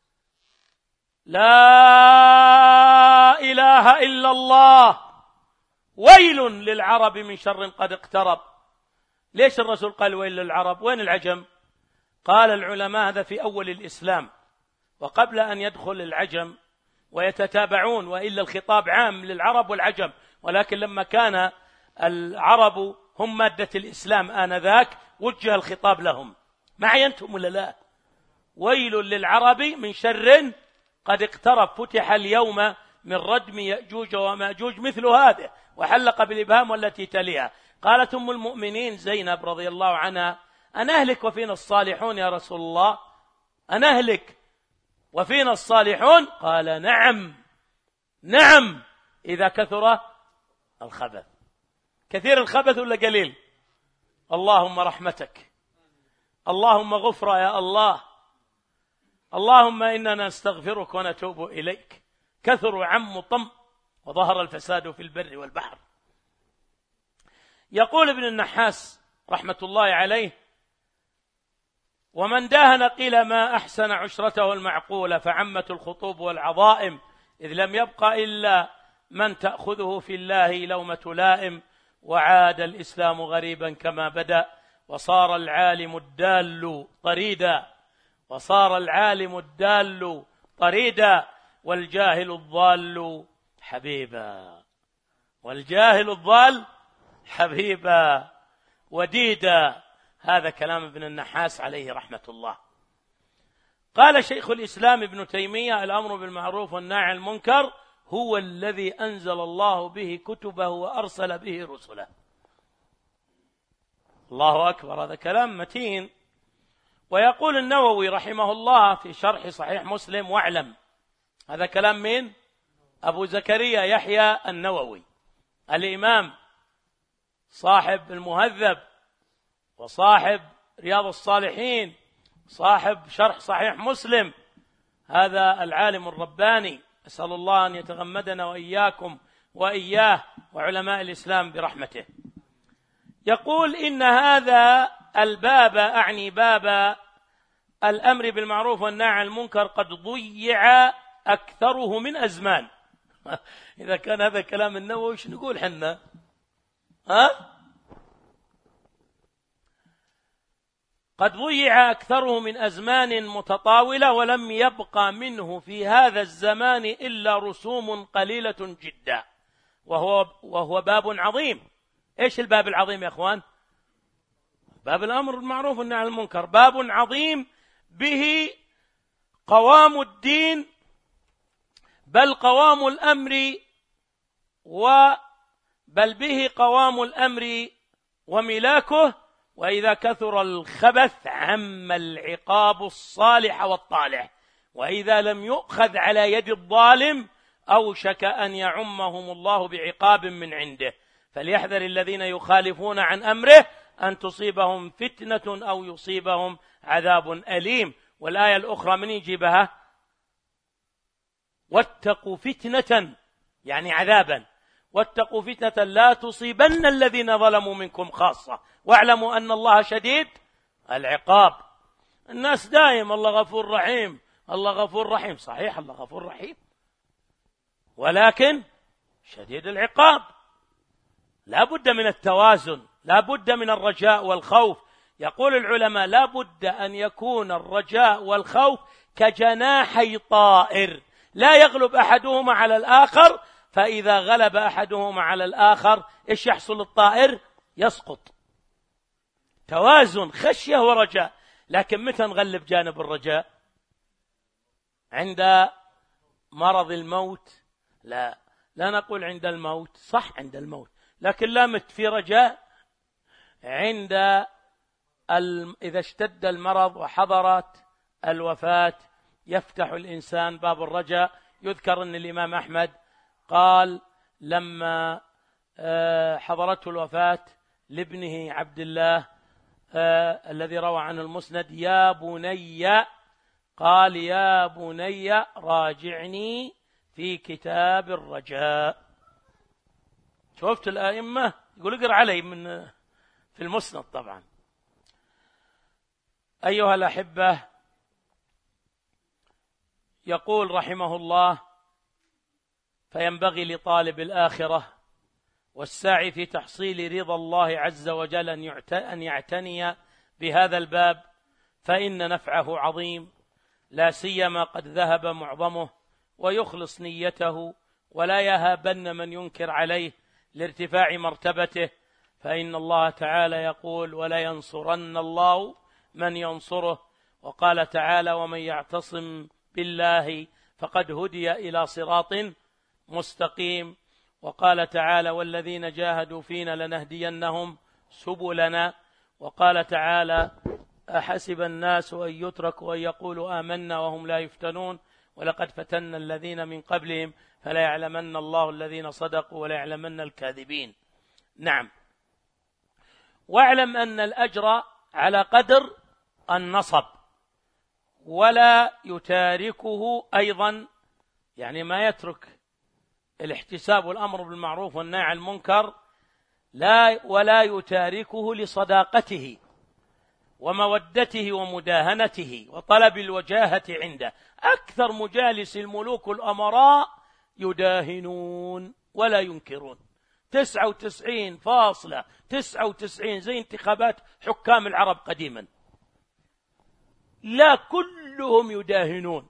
لا إله إلا الله ويل للعرب من شر قد اقترب. ليش الرسول قال ويل للعرب؟ وين العجم؟ قال العلماء هذا في أول الإسلام، وقبل أن يدخل العجم ويتتابعون، وإلا الخطاب عام للعرب والعجم، ولكن لما كان العرب هم مادة الإسلام آنذاك وجه الخطاب لهم. معي أنتم ولا لا؟ ويل للعرب من شر قد اقترب، فتح اليوم من ردم يأجوج ومأجوج مثل هذا، وحلق بالإبهام والتي تليها. قالت أم المؤمنين زينب رضي الله عنها أنهلك وفينا الصالحون يا رسول الله؟ أنهلك وفينا الصالحون؟ قال نعم نعم إذا كثر الخبث. كثير الخبث ولا قليل؟ اللهم رحمتك، اللهم غفرة يا الله، اللهم إننا نستغفرك ونتوب إليك. كثر عم طم وظهر الفساد في البر والبحر. يقول ابن النحاس رحمة الله عليه ومن داهن قيل ما أحسن عشرته المعقولة، فعمت الخطوب والعظائم، إذ لم يبقى إلا من تأخذه في الله لومة لائم، وعاد الإسلام غريبا كما بدأ، وصار العالم الدال طريدا وصار العالم الدال طريدا والجاهل الضال حبيبا والجاهل الضال حبيبا وديدا. هذا كلام ابن النحاس عليه رحمة الله. قال شيخ الإسلام ابن تيمية الأمر بالمعروف والنهي عن المنكر هو الذي أنزل الله به كتبه وأرسل به رسله. الله أكبر، هذا كلام متين. ويقول النووي رحمه الله في شرح صحيح مسلم واعلم، هذا كلام من أبو زكريا يحيى النووي الإمام صاحب المهذب وصاحب رياض الصالحين صاحب شرح صحيح مسلم، هذا العالم الرباني، أسأل الله أن يتغمدنا وإياكم وإياه وعلماء الإسلام برحمته. يقول إن هذا الباب، أعني باب الأمر بالمعروف والنهي عن المنكر قد ضيع أكثره من أزمان. إذا كان هذا كلام النووي وش نقول حنا؟ ها؟ قد ضيع أكثره من أزمان متطاولة، ولم يبقى منه في هذا الزمان إلا رسوم قليلة جدا، وهو, وهو باب عظيم. إيش الباب العظيم يا أخوان؟ باب الأمر بالمعروف والنهي عن المنكر، باب عظيم به قوام الدين، بل قوام الأمر بل به قوام الأمر وملاكه. وإذا كثر الخبث عم العقاب الصالح والطالح، وإذا لم يؤخذ على يد الظالم أوشك أن يعمهم الله بعقاب من عنده. فليحذر الذين يخالفون عن أمره أن تصيبهم فتنة أو يصيبهم عذاب أليم. والآية الأخرى من يجيبها؟ واتقوا فتنة، يعني عذابا، واتقوا فتنة لا تصيبن الذين ظلموا منكم خاصة واعلموا أن الله شديد العقاب. الناس دائم الله غفور رحيم، الله غفور رحيم، صحيح الله غفور رحيم، ولكن شديد العقاب. لا بد من التوازن، لا بد من الرجاء والخوف. يقول العلماء لا بد أن يكون الرجاء والخوف كجناحي طائر، لا يغلب أحدهما على الآخر، فإذا غلب أحدهما على الآخر إيش يحصل؟ الطائر يسقط. توازن، خشية ورجاء. لكن متى نغلب جانب الرجاء؟ عند مرض الموت؟ لا، لا نقول عند الموت، صح عند الموت، لكن لا مت في رجاء. عند الم... إذا اشتد المرض وحضرت الوفاة يفتح الإنسان باب الرجاء. يذكر أن الإمام أحمد قال لما حضرته الوفاة لابنه عبد الله الذي روى عنه المسند: يا بني، قال يا بني راجعني في كتاب الرجاء. شفت الآئمة يقول اقرأ علي من في المسند طبعا. أيها الأحبة، يقول رحمه الله: فينبغي لطالب الآخرة والساعي في تحصيل رضا الله عز وجل أن يعتني بهذا الباب، فإن نفعه عظيم، لا سيما قد ذهب معظمه، ويخلص نيته ولا يهابن من ينكر عليه لارتفاع مرتبته، فإن الله تعالى يقول: ولا ينصرن الله من ينصره. وقال تعالى: ومن يعتصم بالله فقد هدي إلى صراط مستقيم. وقال تعالى: والذين جاهدوا فينا لنهدينهم سبلنا. وقال تعالى: أحسب الناس أن يتركوا أن يقولوا آمنا وهم لا يفتنون ولقد فتنا الذين من قبلهم فلا يعلمن الله الذين صدقوا ولا يعلمن الكاذبين. نعم. واعلم أن الأجر على قدر النصب، ولا يتاركه أيضا، يعني ما يترك الاحتساب والأمر بالمعروف والنهي عن المنكر لا ولا يتاركه لصداقته ومودته ومداهنته وطلب الوجاهة عنده. أكثر مجالس الملوك والأمراء يداهنون ولا ينكرون، تسعة وتسعين فاصلة تسعة وتسعين زي انتخابات حكام العرب قديما، لا كلهم يداهنون.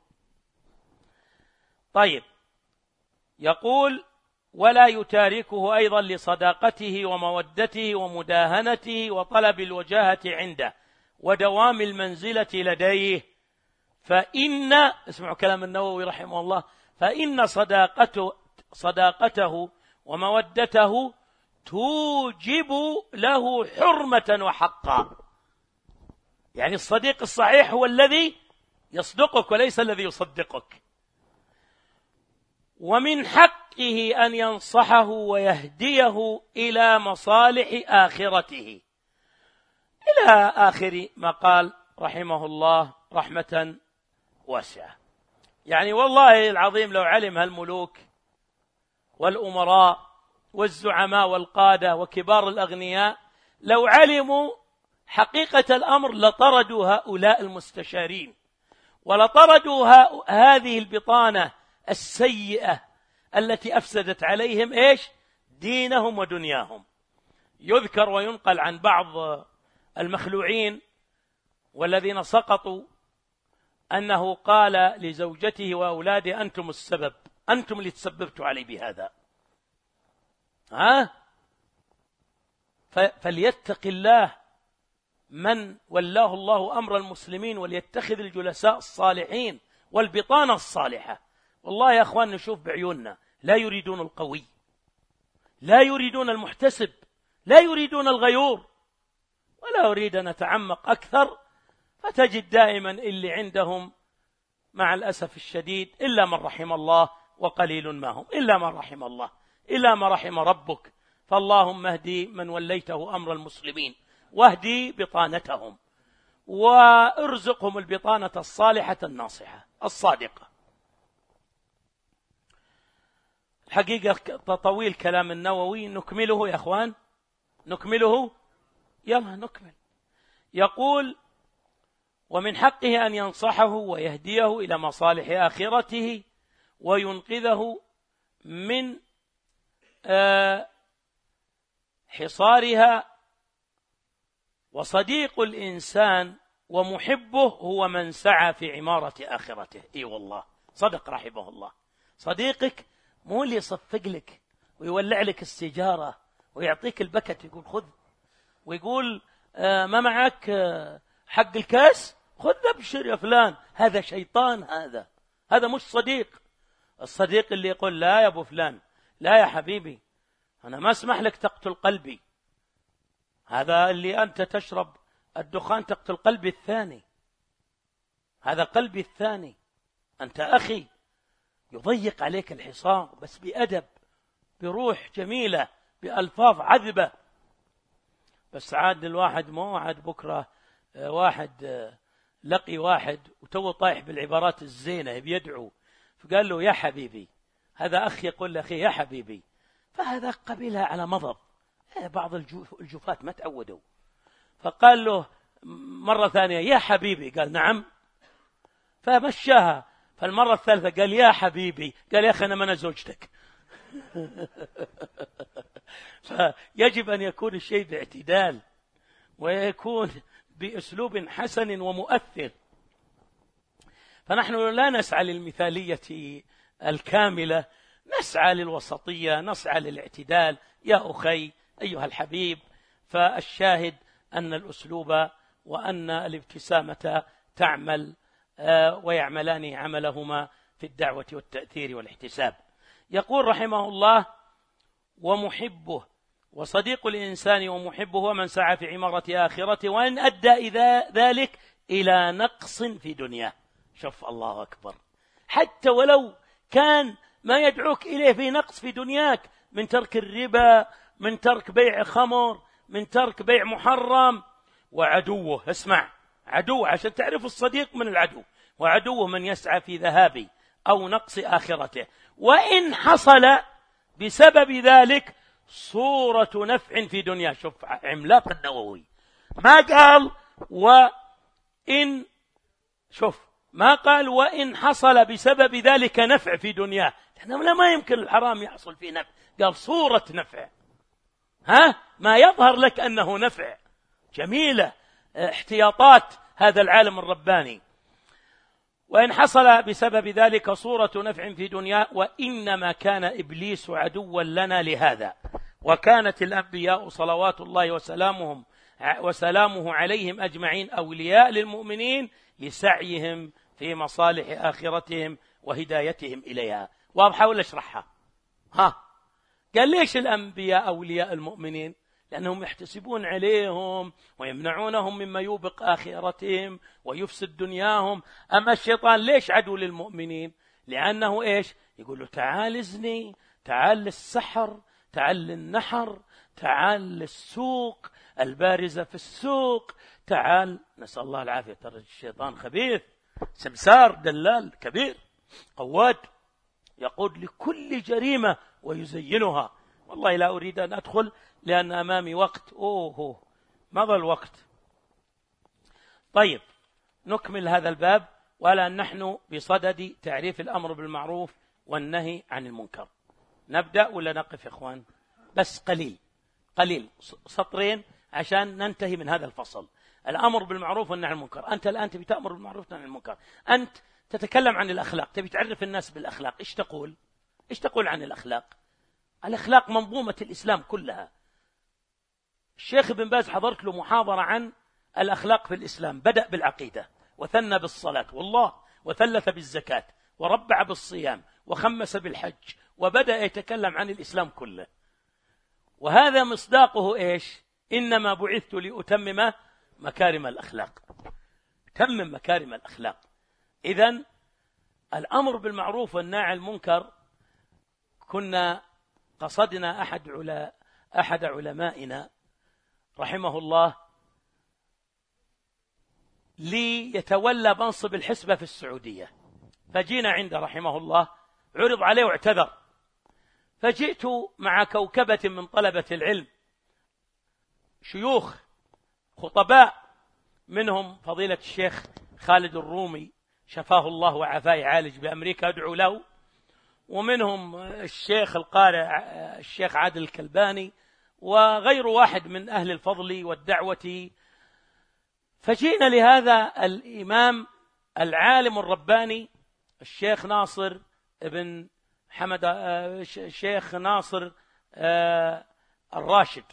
طيب، يقول: ولا يتاركه أيضا لصداقته ومودته ومداهنته وطلب الوجاهة عنده ودوام المنزلة لديه، فإن اسمعوا كلام النووي رحمه الله: فإن صداقته صداقته ومودته توجب له حرمة وحقا. يعني الصديق الصحيح هو الذي يصدقك وليس الذي يصدقك، ومن حقه أن ينصحه ويهديه إلى مصالح آخرته، إلى آخر ما قال رحمه الله رحمة واسعة. يعني والله العظيم لو علم هالملوك والأمراء والزعماء والقادة وكبار الأغنياء، لو علموا حقيقة الأمر لطردوا هؤلاء المستشارين، ولطردوا هذه البطانة السيئة التي أفسدت عليهم إيش؟ دينهم ودنياهم. يذكر وينقل عن بعض المخلوعين والذين سقطوا أنه قال لزوجته وأولاده: أنتم السبب، أنتم اللي تسببتوا علي بهذا. ها؟ فليتق الله من ولاه الله أمر المسلمين، وليتخذ الجلساء الصالحين والبطانة الصالحة. والله يا أخوان نشوف بعيوننا، لا يريدون القوي، لا يريدون المحتسب، لا يريدون الغيور، ولا أريد أن أتعمق أكثر. فتجد دائما اللي عندهم مع الأسف الشديد إلا من رحم الله، وقليل ما هم، إلا من رحم الله، إلا ما رحم ربك. فاللهم اهدي من وليته أمر المسلمين، واهدي بطانتهم، وارزقهم البطانة الصالحة الناصحة الصادقة. الحقيقة طويل كلام النووي، نكمله يا أخوان، نكمله، يلا نكمل. يقول: ومن حقه أن ينصحه ويهديه إلى مصالح آخرته وينقذه من حصارها. وصديق الإنسان ومحبه هو من سعى في عمارة آخرته. إي والله صدق رحمه الله. صديقك مو اللي يصفق لك ويولع لك السيجارة ويعطيك البكت يقول خذ، ويقول آه ما معك آه حق الكاس، خذ ابشر يا فلان. هذا شيطان، هذا هذا مش صديق. الصديق اللي يقول: لا يا أبو فلان، لا يا حبيبي، أنا ما أسمح لك تقتل قلبي. هذا اللي أنت تشرب الدخان تقتل قلبي الثاني، هذا قلبي الثاني. أنت أخي، يضيق عليك الحصار بس بأدب، بروح جميلة، بألفاظ عذبة. بس عاد الواحد مو عاد بكرة واحد لقي واحد وتو طايح بالعبارات الزينة بيدعو، فقال له: يا حبيبي. هذا أخ يقول لأخيه: يا حبيبي. فهذا قبلها على مضض، بعض الجفات ما تعودوا، فقال له مرة ثانية: يا حبيبي. قال: نعم. فمشاها. فالمرة الثالثة قال: يا حبيبي. قال: يا أخي أنا من زوجتك. فيجب أن يكون الشيء باعتدال، ويكون بأسلوب حسن ومؤثر. فنحن لا نسعى للمثالية الكاملة، نسعى للوسطية، نسعى للاعتدال. يا أخي أيها الحبيب، فالشاهد أن الأسلوب وأن الابتسامة تعمل ويعملان عملهما في الدعوة والتأثير والاحتساب. يقول رحمه الله: ومحبه وصديق الإنسان ومحبه ومن سعى في عمارة آخرته وإن أدى إذا ذلك إلى نقص في دنياه. شوف الله أكبر، حتى ولو كان ما يدعوك إليه في نقص في دنياك، من ترك الربا، من ترك بيع خمر، من ترك بيع محرم. وعدوه، اسمع، عدو عشان تعرف الصديق من العدو. وعدوه من يسعى في ذهاب أو نقص آخرته، وإن حصل بسبب ذلك صورة نفع في دنيا. شوف عملاق النووي، ما قال وإن، شوف ما قال وإن حصل بسبب ذلك نفع في دنيا، لأنه ما يمكن الحرام يحصل فيه نفع. قال صورة نفع، ها ما يظهر لك أنه نفع. جميلة احتياطات هذا العالم الرباني. وإن حصل بسبب ذلك صورة نفع في دنيا. وإنما كان إبليس عدوا لنا لهذا، وكانت الأنبياء صلوات الله وسلامهم وسلامه عليهم أجمعين أولياء للمؤمنين لسعيهم في مصالح آخرتهم وهدايتهم إليها. واضحة ولا اشرحها؟ ها قال ليش الأنبياء أولياء المؤمنين؟ لأنهم يحتسبون عليهم ويمنعونهم مما يوبق آخرتهم ويفسد دنياهم. أما الشيطان ليش عدو للمؤمنين؟ لأنه إيش؟ يقول له تعال ازني، تعال للسحر، تعال للنحر، تعال للسوق البارزة في السوق، تعال. نسأل الله العافية. ترى الشيطان خبيث، سمسار، دلال كبير، قواد، يقود لكل جريمة ويزينها. والله لا أريد أن أدخل لأن أمامي وقت. أوه مضى الوقت، طيب، نكمل هذا الباب، ولا نحن بصدد تعريف الأمر بالمعروف والنهي عن المنكر. نبدأ ولا نقف يا إخوان؟ بس قليل قليل سطرين عشان ننتهي من هذا الفصل. الأمر بالمعروف والنهي عن المنكر. أنت الآن تبي تأمر بالمعروف والنهي عن المنكر، أنت تتكلم عن الأخلاق، تبي تعرف الناس بالأخلاق. إيش تقول؟ إيش تقول عن الأخلاق؟ الأخلاق منظومة الإسلام كلها. الشيخ ابن باز حضرت له محاضرة عن الأخلاق في الإسلام، بدأ بالعقيدة، وثنى بالصلاة والله، وثلث بالزكاة، وربع بالصيام، وخمس بالحج، وبدأ يتكلم عن الإسلام كله. وهذا مصداقه إيش؟ إنما بعثت لأتمم مكارم الأخلاق. تمم مكارم الأخلاق. إذن الأمر بالمعروف والنهي عن المنكر، كنا قصدنا أحد علا أحد علمائنا رحمه الله ليتولى منصب الحسبة في السعودية، فجينا عنده رحمه الله، عرض عليه واعتذر، فجئت مع كوكبة من طلبة العلم، شيوخ خطباء، منهم فضيلة الشيخ خالد الرومي شفاه الله وعافاه، يعالج بأمريكا، أدعو له، ومنهم الشيخ القارئ الشيخ عادل الكلباني، وغير واحد من أهل الفضل والدعوة. فجئنا لهذا الإمام العالم الرباني الشيخ ناصر ابن حمد الشيخ ناصر الراشد،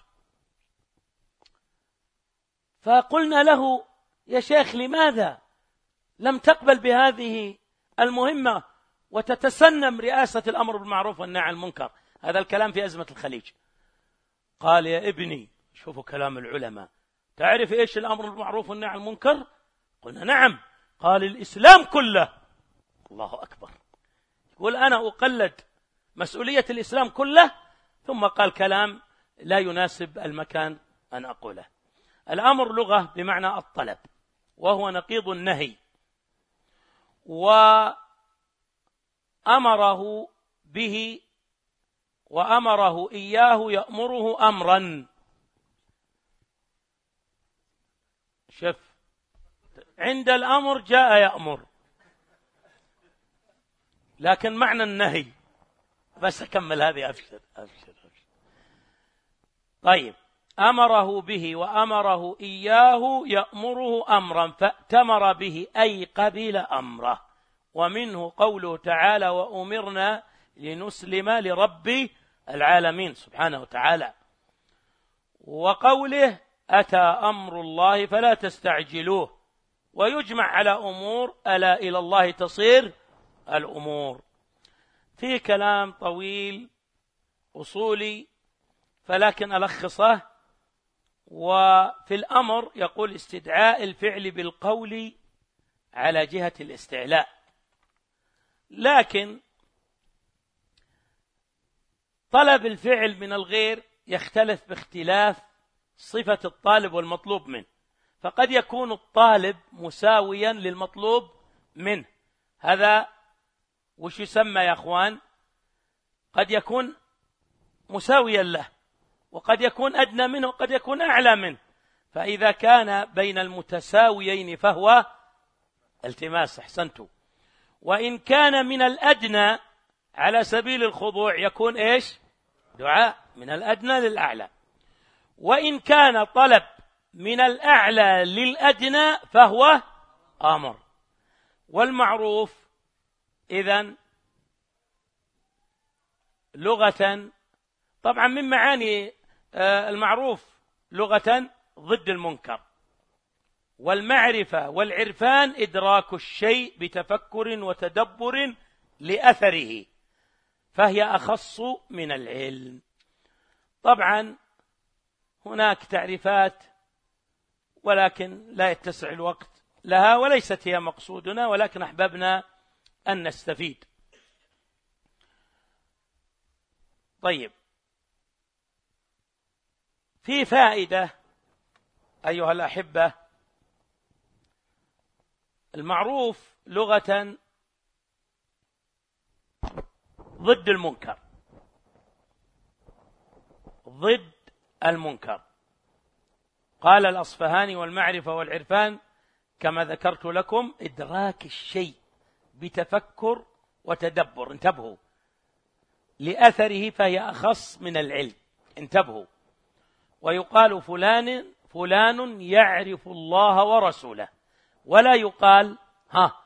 فقلنا له: يا شيخ، لماذا لم تقبل بهذه المهمة وتتسنم رئاسة الأمر بالمعروف والنهي عن المنكر؟ هذا الكلام في أزمة الخليج. قال: يا ابني، شوفوا كلام العلماء، تعرف إيش الأمر بالمعروف والنهي عن المنكر؟ قلنا: نعم. قال: الإسلام كله. الله أكبر. يقول: أنا أقلد مسؤولية الإسلام كله. ثم قال كلام لا يناسب المكان أن أقوله. الأمر لغة بمعنى الطلب، وهو نقيض النهي، وأمره به وأمره إياه يأمره أمرا. شف عند الأمر جاء يأمر، لكن معنى النهي. بس أكمل هذه. أبشر أبشر أبشر. طيب، أمره به وأمره إياه يأمره أمرا، فأتمر به أي قبل أمره. ومنه قوله تعالى: وأمرنا لنسلم لرب العالمين سبحانه وتعالى. وقوله: أتى أمر الله فلا تستعجلوه. ويجمع على أمور: ألا إلى الله تصير الأمور. في كلام طويل أصولي، فلكن ألخصه. وفي الأمر يقول: استدعاء الفعل بالقول على جهة الاستعلاء، لكن طلب الفعل من الغير يختلف باختلاف صفة الطالب والمطلوب منه. فقد يكون الطالب مساويا للمطلوب منه، هذا وش يسمى يا أخوان؟ قد يكون مساويا له، وقد يكون أدنى منه، وقد يكون أعلى منه. فإذا كان بين المتساويين فهو التماس. أحسنتم. وإن كان من الأدنى على سبيل الخضوع يكون إيش؟ دعاء، من الأدنى للأعلى. وإن كان طلب من الأعلى للأدنى فهو أمر. والمعروف إذن لغة، طبعا من معاني المعروف لغة ضد المنكر. والمعرفة والعرفان إدراك الشيء بتفكر وتدبر لأثره، فهي أخص من العلم. طبعا هناك تعريفات، ولكن لا يتسع الوقت لها، وليست هي مقصودنا، ولكن أحببنا أن نستفيد. طيب، في فائدة أيها الأحبة. المعروف لغة ضد المنكر، ضد المنكر. قال الأصفهاني: والمعرفة والعرفان كما ذكرت لكم إدراك الشيء بتفكر وتدبر، انتبهوا، لأثره فهي أخص من العلم، انتبهوا. ويقال فلان فلان يعرف الله ورسوله، ولا يقال ها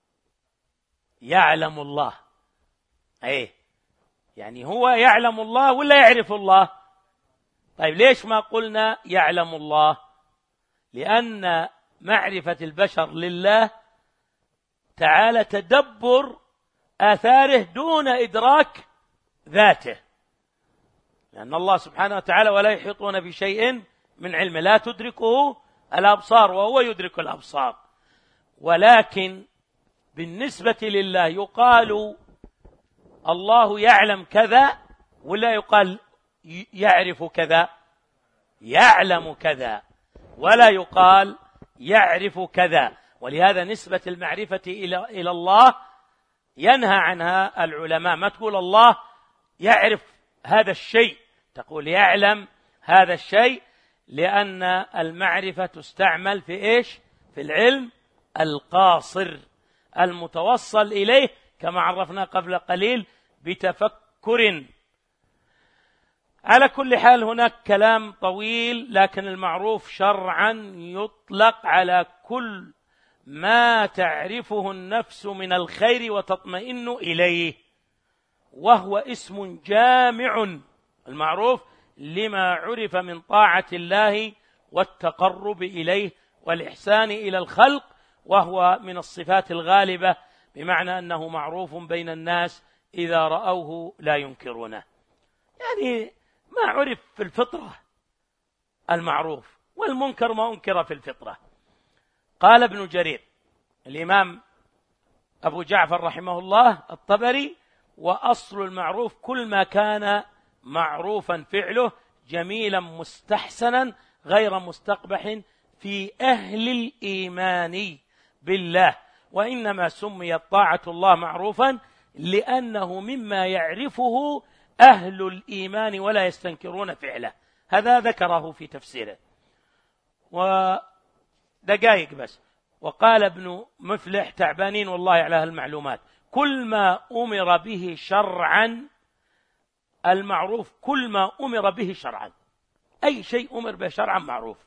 يعلم الله. ايه يعني هو يعلم الله ولا يعرف الله؟ طيب ليش ما قلنا يعلم الله؟ لأن معرفة البشر لله تعالى تدبر آثاره دون إدراك ذاته، لأن الله سبحانه وتعالى ولا يحيطون بشيء من علمه، لا تدركه الأبصار وهو يدرك الأبصار. ولكن بالنسبة لله يقال الله يعلم كذا ولا يقال يعرف كذا؟ يعلم كذا، ولا يقال يعرف كذا. ولهذا نسبة المعرفة إلى إلى الله ينهى عنها العلماء. ما تقول الله يعرف هذا الشيء، تقول يعلم هذا الشيء، لأن المعرفة تستعمل في إيش؟ في العلم القاصر المتوصل إليه كما عرفنا قبل قليل بتفكر. على كل حال هناك كلام طويل، لكن المعروف شرعا يطلق على كل ما تعرفه النفس من الخير وتطمئن إليه، وهو اسم جامع المعروف لما عرف من طاعة الله والتقرب إليه والإحسان إلى الخلق، وهو من الصفات الغالبة، بمعنى أنه معروف بين الناس إذا رأوه لا ينكرونه. يعني ما عرف في الفطرة المعروف، والمنكر ما أنكر في الفطرة. قال ابن جرير الإمام أبو جعفر رحمه الله الطبري: وأصل المعروف كل ما كان معروفا فعله جميلا مستحسنا غير مستقبح في أهل الإيمان بالله، وإنما سميت طاعة الله معروفا لأنه مما يعرفه أهل الإيمان ولا يستنكرون فعله. هذا ذكره في تفسيره. ودقائق بس. وقال ابن مفلح: تعبانين والله على هالمعلومات. كل ما أمر به شرعا، المعروف كل ما أمر به شرعا، أي شيء أمر به شرعا معروف.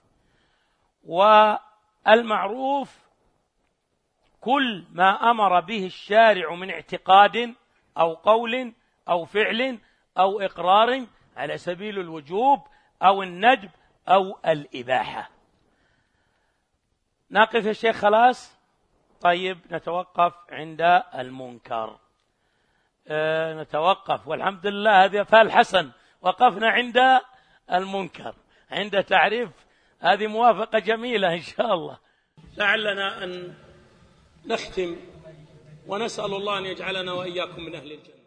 والمعروف كل ما أمر به الشارع من اعتقاد أو قول أو فعل أو إقرار على سبيل الوجوب أو الندب أو الإباحة. نقف يا شيخ خلاص؟ طيب نتوقف عند المنكر. أه نتوقف والحمد لله، هذا فال حسن، وقفنا عند المنكر عند تعريف. هذه موافقة جميلة إن شاء الله. لعلنا أن نختم ونسأل الله أن يجعلنا وإياكم من أهل الجنة.